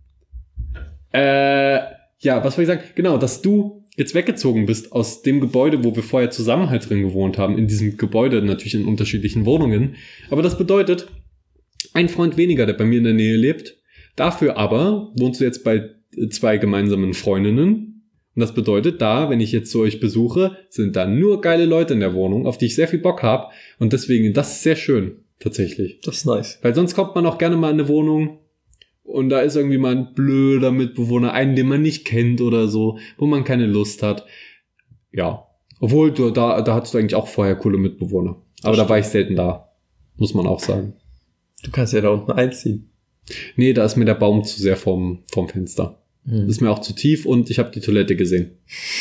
Äh, ja, was wollte ich sagen? Genau, dass du jetzt weggezogen bist aus dem Gebäude, wo wir vorher zusammen halt drin gewohnt haben. In diesem Gebäude, natürlich in unterschiedlichen Wohnungen. Aber das bedeutet, ein Freund weniger, der bei mir in der Nähe lebt. Dafür aber wohnst du jetzt bei zwei gemeinsamen Freundinnen. Und das bedeutet, da, wenn ich jetzt zu euch besuche, sind da nur geile Leute in der Wohnung, auf die ich sehr viel Bock habe. Und deswegen, das ist sehr schön, tatsächlich. Das ist nice. Weil sonst kommt man auch gerne mal in eine Wohnung und da ist irgendwie mal ein blöder Mitbewohner, einen, den man nicht kennt oder so, wo man keine Lust hat. Ja. Obwohl, du, da, da hattest du eigentlich auch vorher coole Mitbewohner. Aber da war ich selten da. Muss man auch sagen. Du kannst ja da unten einziehen. Nee, da ist mir der Baum zu sehr vom, vom Fenster. Hm. Ist mir auch zu tief und ich habe die Toilette gesehen.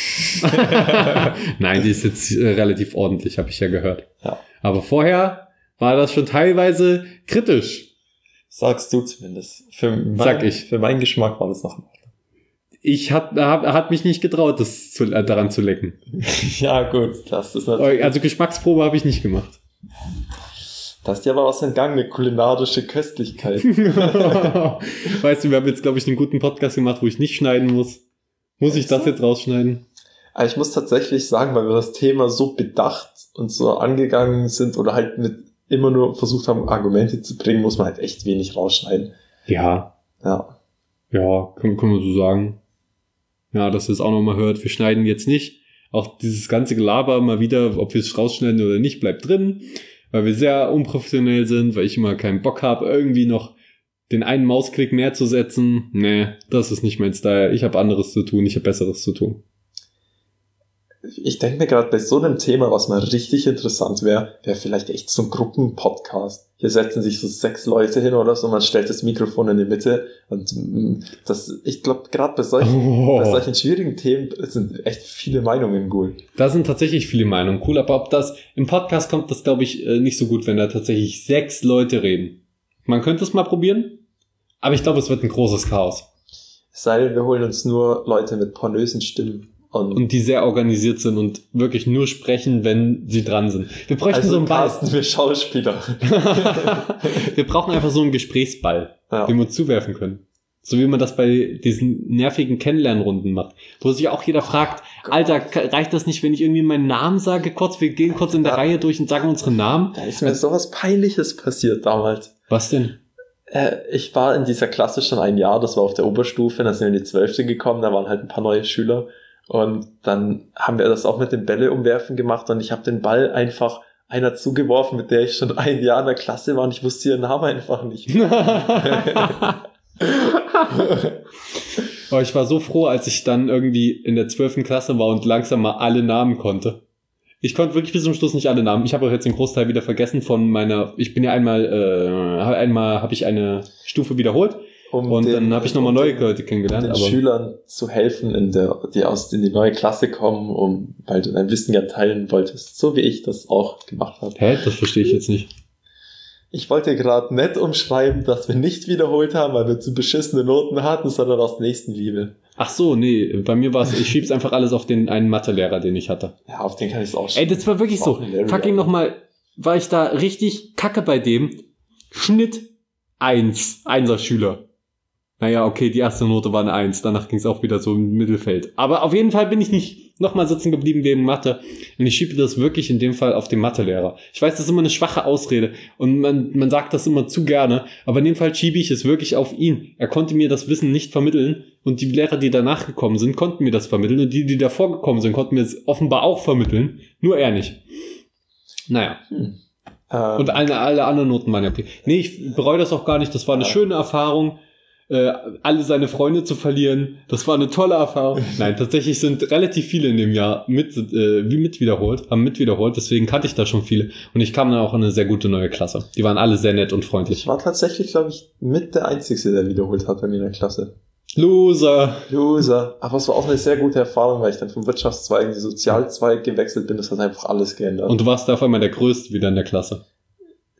Nein, die ist jetzt äh, relativ ordentlich, habe ich ja gehört. Ja. Aber vorher war das schon teilweise kritisch. Sagst du zumindest. Für mein, Sag ich. Für meinen Geschmack war das noch in Ordnung. Ich hat, hab, hat mich nicht getraut, das zu, äh, daran zu lecken. Ja, gut, das ist natürlich. Also Geschmacksprobe habe ich nicht gemacht. Da ist dir aber was entgangen, eine kulinarische Köstlichkeit. Weißt du, wir haben jetzt, glaube ich, einen guten Podcast gemacht, wo ich nicht schneiden muss. Muss ich das jetzt rausschneiden? Aber ich muss tatsächlich sagen, weil wir das Thema so bedacht und so angegangen sind oder halt mit immer nur versucht haben, Argumente zu bringen, muss man halt echt wenig rausschneiden. Ja. Ja. Ja, können, können wir so sagen. Ja, dass ihr es auch nochmal hört. Wir schneiden jetzt nicht. Auch dieses ganze Gelaber mal wieder, ob wir es rausschneiden oder nicht, bleibt drin. Weil wir sehr unprofessionell sind, weil ich immer keinen Bock habe, irgendwie noch den einen Mausklick mehr zu setzen. Nee, das ist nicht mein Style. Ich habe anderes zu tun, ich habe Besseres zu tun. Ich denke mir gerade bei so einem Thema, was mal richtig interessant wäre, wäre vielleicht echt so ein Gruppenpodcast. Hier setzen sich so sechs Leute hin oder so, man stellt das Mikrofon in die Mitte und das, ich glaube, gerade bei solchen, oh. bei solchen schwierigen Themen sind echt viele Meinungen cool. Da sind tatsächlich viele Meinungen cool, aber ob das im Podcast kommt, das glaube ich nicht so gut, wenn da tatsächlich sechs Leute reden. Man könnte es mal probieren, aber ich glaube, es wird ein großes Chaos. Es sei denn, wir holen uns nur Leute mit pornösen Stimmen. Und, und die sehr organisiert sind und wirklich nur sprechen, wenn sie dran sind. Wir bräuchten also so einen Ball. Wir Schauspieler. Wir brauchen einfach so einen Gesprächsball, ja. Den wir uns zuwerfen können. So wie man das bei diesen nervigen Kennenlernrunden macht. Wo sich auch jeder fragt, oh Alter, reicht das nicht, wenn ich irgendwie meinen Namen sage kurz? Wir gehen kurz in der ja. Reihe durch und sagen unseren Namen. Da ist mir sowas Peinliches passiert damals. Was denn? Äh, ich war in dieser Klasse schon ein Jahr, das war auf der Oberstufe, dann sind wir in die Zwölfte gekommen, da waren halt ein paar neue Schüler. Und dann haben wir das auch mit dem Bälle umwerfen gemacht und ich habe den Ball einfach einer zugeworfen, mit der ich schon ein Jahr in der Klasse war und ich wusste ihren Namen einfach nicht. Oh, ich war so froh, als ich dann irgendwie in der zwölften Klasse war und langsam mal alle Namen konnte. Ich konnte wirklich bis zum Schluss nicht alle Namen. Ich habe auch jetzt den Großteil wieder vergessen von meiner, ich bin ja einmal, äh, einmal habe ich eine Stufe wiederholt. Um und den, dann habe ich nochmal neue Leute kennengelernt. Um den aber Schülern zu helfen, in der, die aus in die neue Klasse kommen, um, weil du dein Wissen ja teilen wolltest, so wie ich das auch gemacht habe. Hä? Das verstehe ich jetzt nicht. Ich wollte gerade nett umschreiben, dass wir nicht wiederholt haben, weil wir zu beschissene Noten hatten, sondern aus Nächstenliebe. Ach so, nee, bei mir war es, ich schieb's einfach alles auf den einen Mathelehrer, den ich hatte. Ja, auf den kann ich es auch schieben. Ey, das war wirklich so. Fucking nochmal, war ich da richtig kacke bei dem. Schnitt eins, einser Schüler. Naja, okay, die erste Note war eine eins, danach ging es auch wieder so im Mittelfeld. Aber auf jeden Fall bin ich nicht nochmal sitzen geblieben wegen Mathe. Und ich schiebe das wirklich in dem Fall auf den Mathelehrer. Ich weiß, das ist immer eine schwache Ausrede und man, man sagt das immer zu gerne, aber in dem Fall schiebe ich es wirklich auf ihn. Er konnte mir das Wissen nicht vermitteln und die Lehrer, die danach gekommen sind, konnten mir das vermitteln und die, die davor gekommen sind, konnten mir es offenbar auch vermitteln, nur er nicht. Naja. Hm. Ähm. Und alle, alle anderen Noten waren ja okay. Nee, ich bereue das auch gar nicht, das war eine ja. schöne Erfahrung. Äh, alle seine Freunde zu verlieren, das war eine tolle Erfahrung. Nein, tatsächlich sind relativ viele in dem Jahr mit äh, wie mit wiederholt, haben mit wiederholt, deswegen kannte ich da schon viele und ich kam dann auch in eine sehr gute neue Klasse. Die waren alle sehr nett und freundlich. Ich war tatsächlich, glaube ich, mit der Einzige, der wiederholt hat bei mir in der Klasse. Loser. Loser. Aber es war auch eine sehr gute Erfahrung, weil ich dann vom Wirtschaftszweig in die Sozialzweig gewechselt bin, das hat einfach alles geändert. Und du warst da auf einmal der Größte wieder in der Klasse.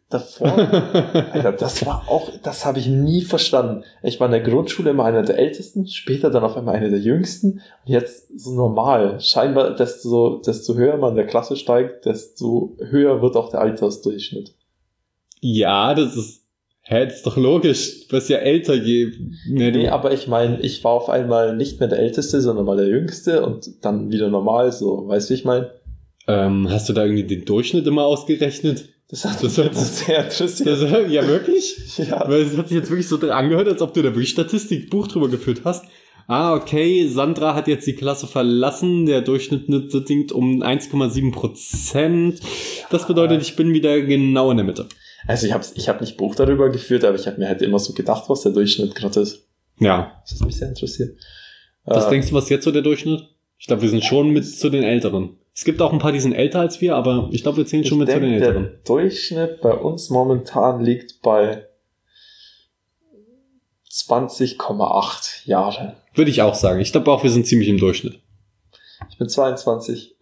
davor, Alter, das war auch, das habe ich nie verstanden. Ich war in der Grundschule immer einer der Ältesten, später dann auf einmal einer der Jüngsten und jetzt so normal. Scheinbar, desto, desto höher man in der Klasse steigt, desto höher wird auch der Altersdurchschnitt. Ja, das ist, hä, das ist doch logisch. Du wirst ja älter je. Nee, nee, aber ich meine, ich war auf einmal nicht mehr der Älteste, sondern mal der Jüngste und dann wieder normal, so, weißt du, wie ich meine? Ähm, hast du da irgendwie den Durchschnitt immer ausgerechnet? Das hat mich das sehr interessiert. Das, ja, wirklich? Ja. Weil es hat sich jetzt wirklich so angehört, als ob du da wirklich Statistikbuch drüber geführt hast. Ah, okay, Sandra hat jetzt die Klasse verlassen, der Durchschnitt sinkt um eins Komma sieben Prozent. Das bedeutet, ich bin wieder genau in der Mitte. Also ich habe ich hab nicht Buch darüber geführt, aber ich habe mir halt immer so gedacht, was der Durchschnitt gerade ist. Ja. Das hat mich sehr interessiert. Was äh, denkst du, was ist jetzt so der Durchschnitt? Ich glaube, wir sind schon mit zu den Älteren. Es gibt auch ein paar, die sind älter als wir, aber ich glaube, wir zählen schon mit denk, zu den Älteren. Der Durchschnitt bei uns momentan liegt bei zwanzig Komma acht Jahre. Würde ich auch sagen. Ich glaube auch, wir sind ziemlich im Durchschnitt. Ich bin zweiundzwanzig.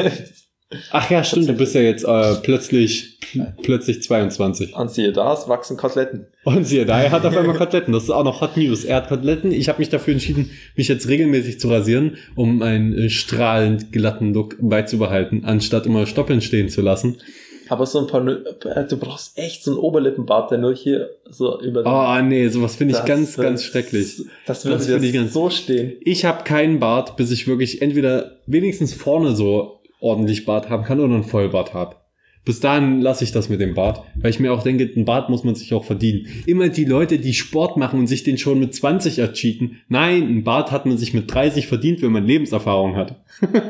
Ach ja, stimmt, du bist ja jetzt äh, plötzlich plötzlich zweiundzwanzig. Und siehe da, es wachsen Koteletten. Und siehe da, er hat auf einmal Koteletten. Das ist auch noch Hot News. Er hat Koteletten. Ich habe mich dafür entschieden, mich jetzt regelmäßig zu rasieren, um einen äh, strahlend glatten Look beizubehalten, anstatt immer Stoppeln stehen zu lassen. Aber so ein paar, du brauchst echt so einen Oberlippenbart, der nur hier so über den... Oh nee, sowas finde ich das, ganz, das, ganz schrecklich. Das würde das ich ganz so stehen. Ich habe keinen Bart, bis ich wirklich entweder wenigstens vorne so ordentlich Bart haben kann oder einen Vollbart habe. Bis dahin lasse ich das mit dem Bart, weil ich mir auch denke, einen Bart muss man sich auch verdienen. Immer die Leute, die Sport machen und sich den schon mit zwanzig ercheaten. Nein, einen Bart hat man sich mit dreißig verdient, wenn man Lebenserfahrung hat.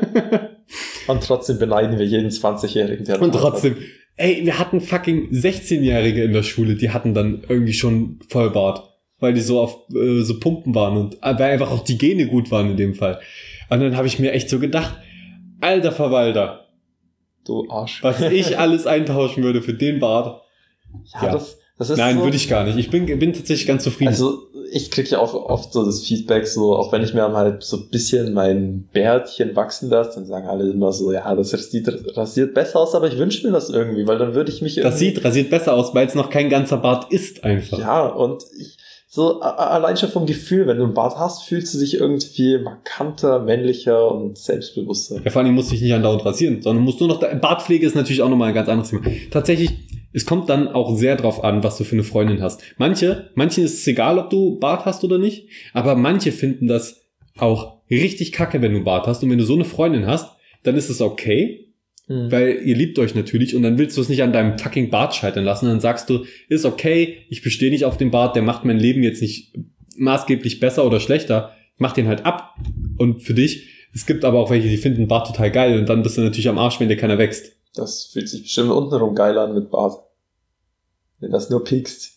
Und trotzdem beneiden wir jeden zwanzigjährigen, der einen Und Bart trotzdem, hat. Ey, wir hatten fucking sechzehnjährige in der Schule, die hatten dann irgendwie schon Vollbart, weil die so auf äh, so Pumpen waren und weil einfach auch die Gene gut waren in dem Fall. Und dann habe ich mir echt so gedacht, alter Verwalter, du Arsch. was ich alles eintauschen würde für den Bart. Ja, ja. Das, das ist Nein, so, würde ich gar nicht. Ich bin, bin tatsächlich ganz zufrieden. Also ich kriege ja auch oft so das Feedback, so auch wenn ich mir halt so ein bisschen mein Bärtchen wachsen lasse, dann sagen alle immer so, ja, das rasiert, rasiert besser aus, aber ich wünsche mir das irgendwie, weil dann würde ich mich irgendwie... Das sieht rasiert besser aus, weil es noch kein ganzer Bart ist einfach. Ja, und ich, so allein schon vom Gefühl, wenn du einen Bart hast, fühlst du dich irgendwie markanter, männlicher und selbstbewusster. Ja, vor allem musst du dich nicht andauernd rasieren, sondern musst nur noch... Da, Bartpflege ist natürlich auch nochmal ein ganz anderes Thema. Tatsächlich, es kommt dann auch sehr drauf an, was du für eine Freundin hast. Manche, manchen ist es egal, ob du Bart hast oder nicht, aber manche finden das auch richtig kacke, wenn du Bart hast. Und wenn du so eine Freundin hast, dann ist es okay, mhm. weil ihr liebt euch natürlich und dann willst du es nicht an deinem fucking Bart scheitern lassen. Und dann sagst du, ist okay, ich bestehe nicht auf den Bart, der macht mein Leben jetzt nicht maßgeblich besser oder schlechter. Ich mach den halt ab. Und für dich, es gibt aber auch welche, die finden Bart total geil und dann bist du natürlich am Arsch, wenn dir keiner wächst. Das fühlt sich bestimmt untenrum geil an mit Bart. Wenn das nur piekst.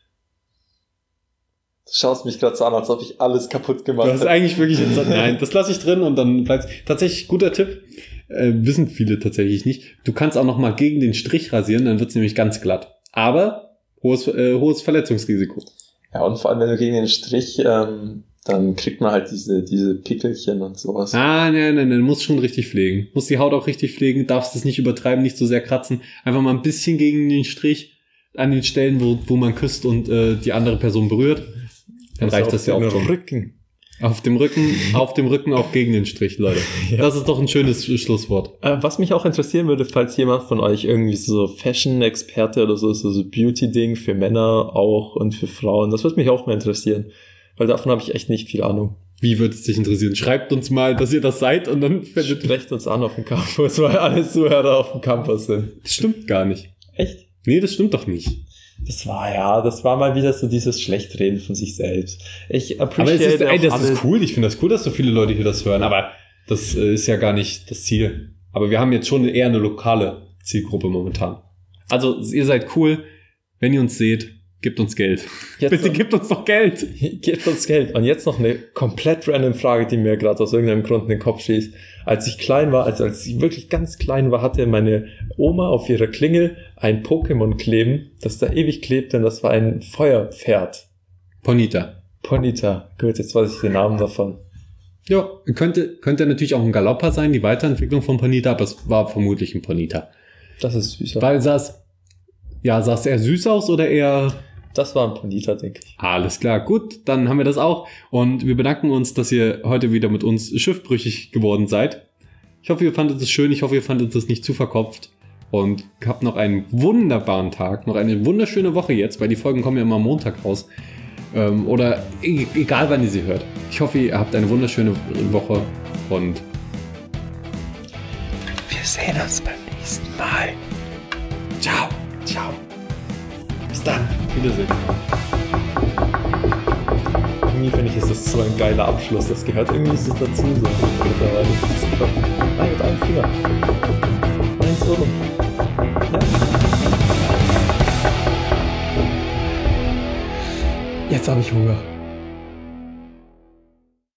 Du schaust mich gerade so an, als ob ich alles kaputt gemacht hätte. Das ist eigentlich wirklich interessant. Nein, das lasse ich drin und dann bleibt's. Tatsächlich, guter Tipp. Äh, wissen viele tatsächlich nicht. Du kannst auch noch mal gegen den Strich rasieren, dann wird's nämlich ganz glatt. Aber hohes, äh, hohes Verletzungsrisiko. Ja, und vor allem, wenn du gegen den Strich, ähm, dann kriegt man halt diese, diese Pickelchen und sowas. Ah, nein, nein, nein, musst schon richtig pflegen. Musst die Haut auch richtig pflegen, darfst es nicht übertreiben, nicht so sehr kratzen. Einfach mal ein bisschen gegen den Strich an den Stellen, wo, wo man küsst und äh, die andere Person berührt. Dann reicht das ja auch schon. Rücken. Auf dem Rücken, auf dem Rücken auch gegen den Strich, Leute. Ja. Das ist doch ein schönes Schlusswort. Äh, was mich auch interessieren würde, falls jemand von euch irgendwie so Fashion-Experte oder so ist, so, so Beauty-Ding für Männer auch und für Frauen, das würde mich auch mal interessieren. Weil davon habe ich echt nicht viel Ahnung. Wie würde es dich interessieren? Schreibt uns mal, dass ihr das seid und dann findet... Sprecht uns an auf dem Campus, weil alle Zuhörer auf dem Campus sind. Das stimmt gar nicht. Echt? Nee, das stimmt doch nicht. Das war ja, das war mal wieder so dieses Schlechtreden von sich selbst. Ich appreciate aber es ist, ey, das alle ist cool. Ich finde das cool, dass so viele Leute hier das hören. Aber das äh, ist ja gar nicht das Ziel. Aber wir haben jetzt schon eher eine lokale Zielgruppe momentan. Also ihr seid cool. Wenn ihr uns seht, gebt uns Geld. Jetzt Bitte noch, gebt uns doch Geld. Gebt uns Geld. Und jetzt noch eine komplett random Frage, die mir gerade aus irgendeinem Grund in den Kopf schießt. Als ich klein war, also als ich wirklich ganz klein war, hatte meine Oma auf ihrer Klingel ein Pokémon kleben, das da ewig klebte, und das war ein Feuerpferd. Ponita. Ponita. Gut, jetzt weiß ich den Namen davon. Ja, könnte, könnte natürlich auch ein Galoppa sein, die Weiterentwicklung von Ponita, aber es war vermutlich ein Ponita. Das ist süß. Weil saß, Ja, sah es eher süß aus oder eher... Das war ein Pondita, denke ich. Alles klar, gut, dann haben wir das auch. Und wir bedanken uns, dass ihr heute wieder mit uns schiffbrüchig geworden seid. Ich hoffe, ihr fandet es schön. Ich hoffe, ihr fandet es nicht zu verkopft. Und habt noch einen wunderbaren Tag, noch eine wunderschöne Woche jetzt, weil die Folgen kommen ja immer am Montag raus. Ähm, oder e- egal, wann ihr sie hört. Ich hoffe, ihr habt eine wunderschöne Woche und wir sehen uns beim nächsten Mal. ciao. Ciao. Bis dann. Wiedersehen. Irgendwie finde ich, ist das so ein geiler Abschluss. Das gehört irgendwie ist das dazu. So. Das ist Quatsch. Nein, mit einem Finger. Nein, so rum. Ja. Jetzt habe ich Hunger.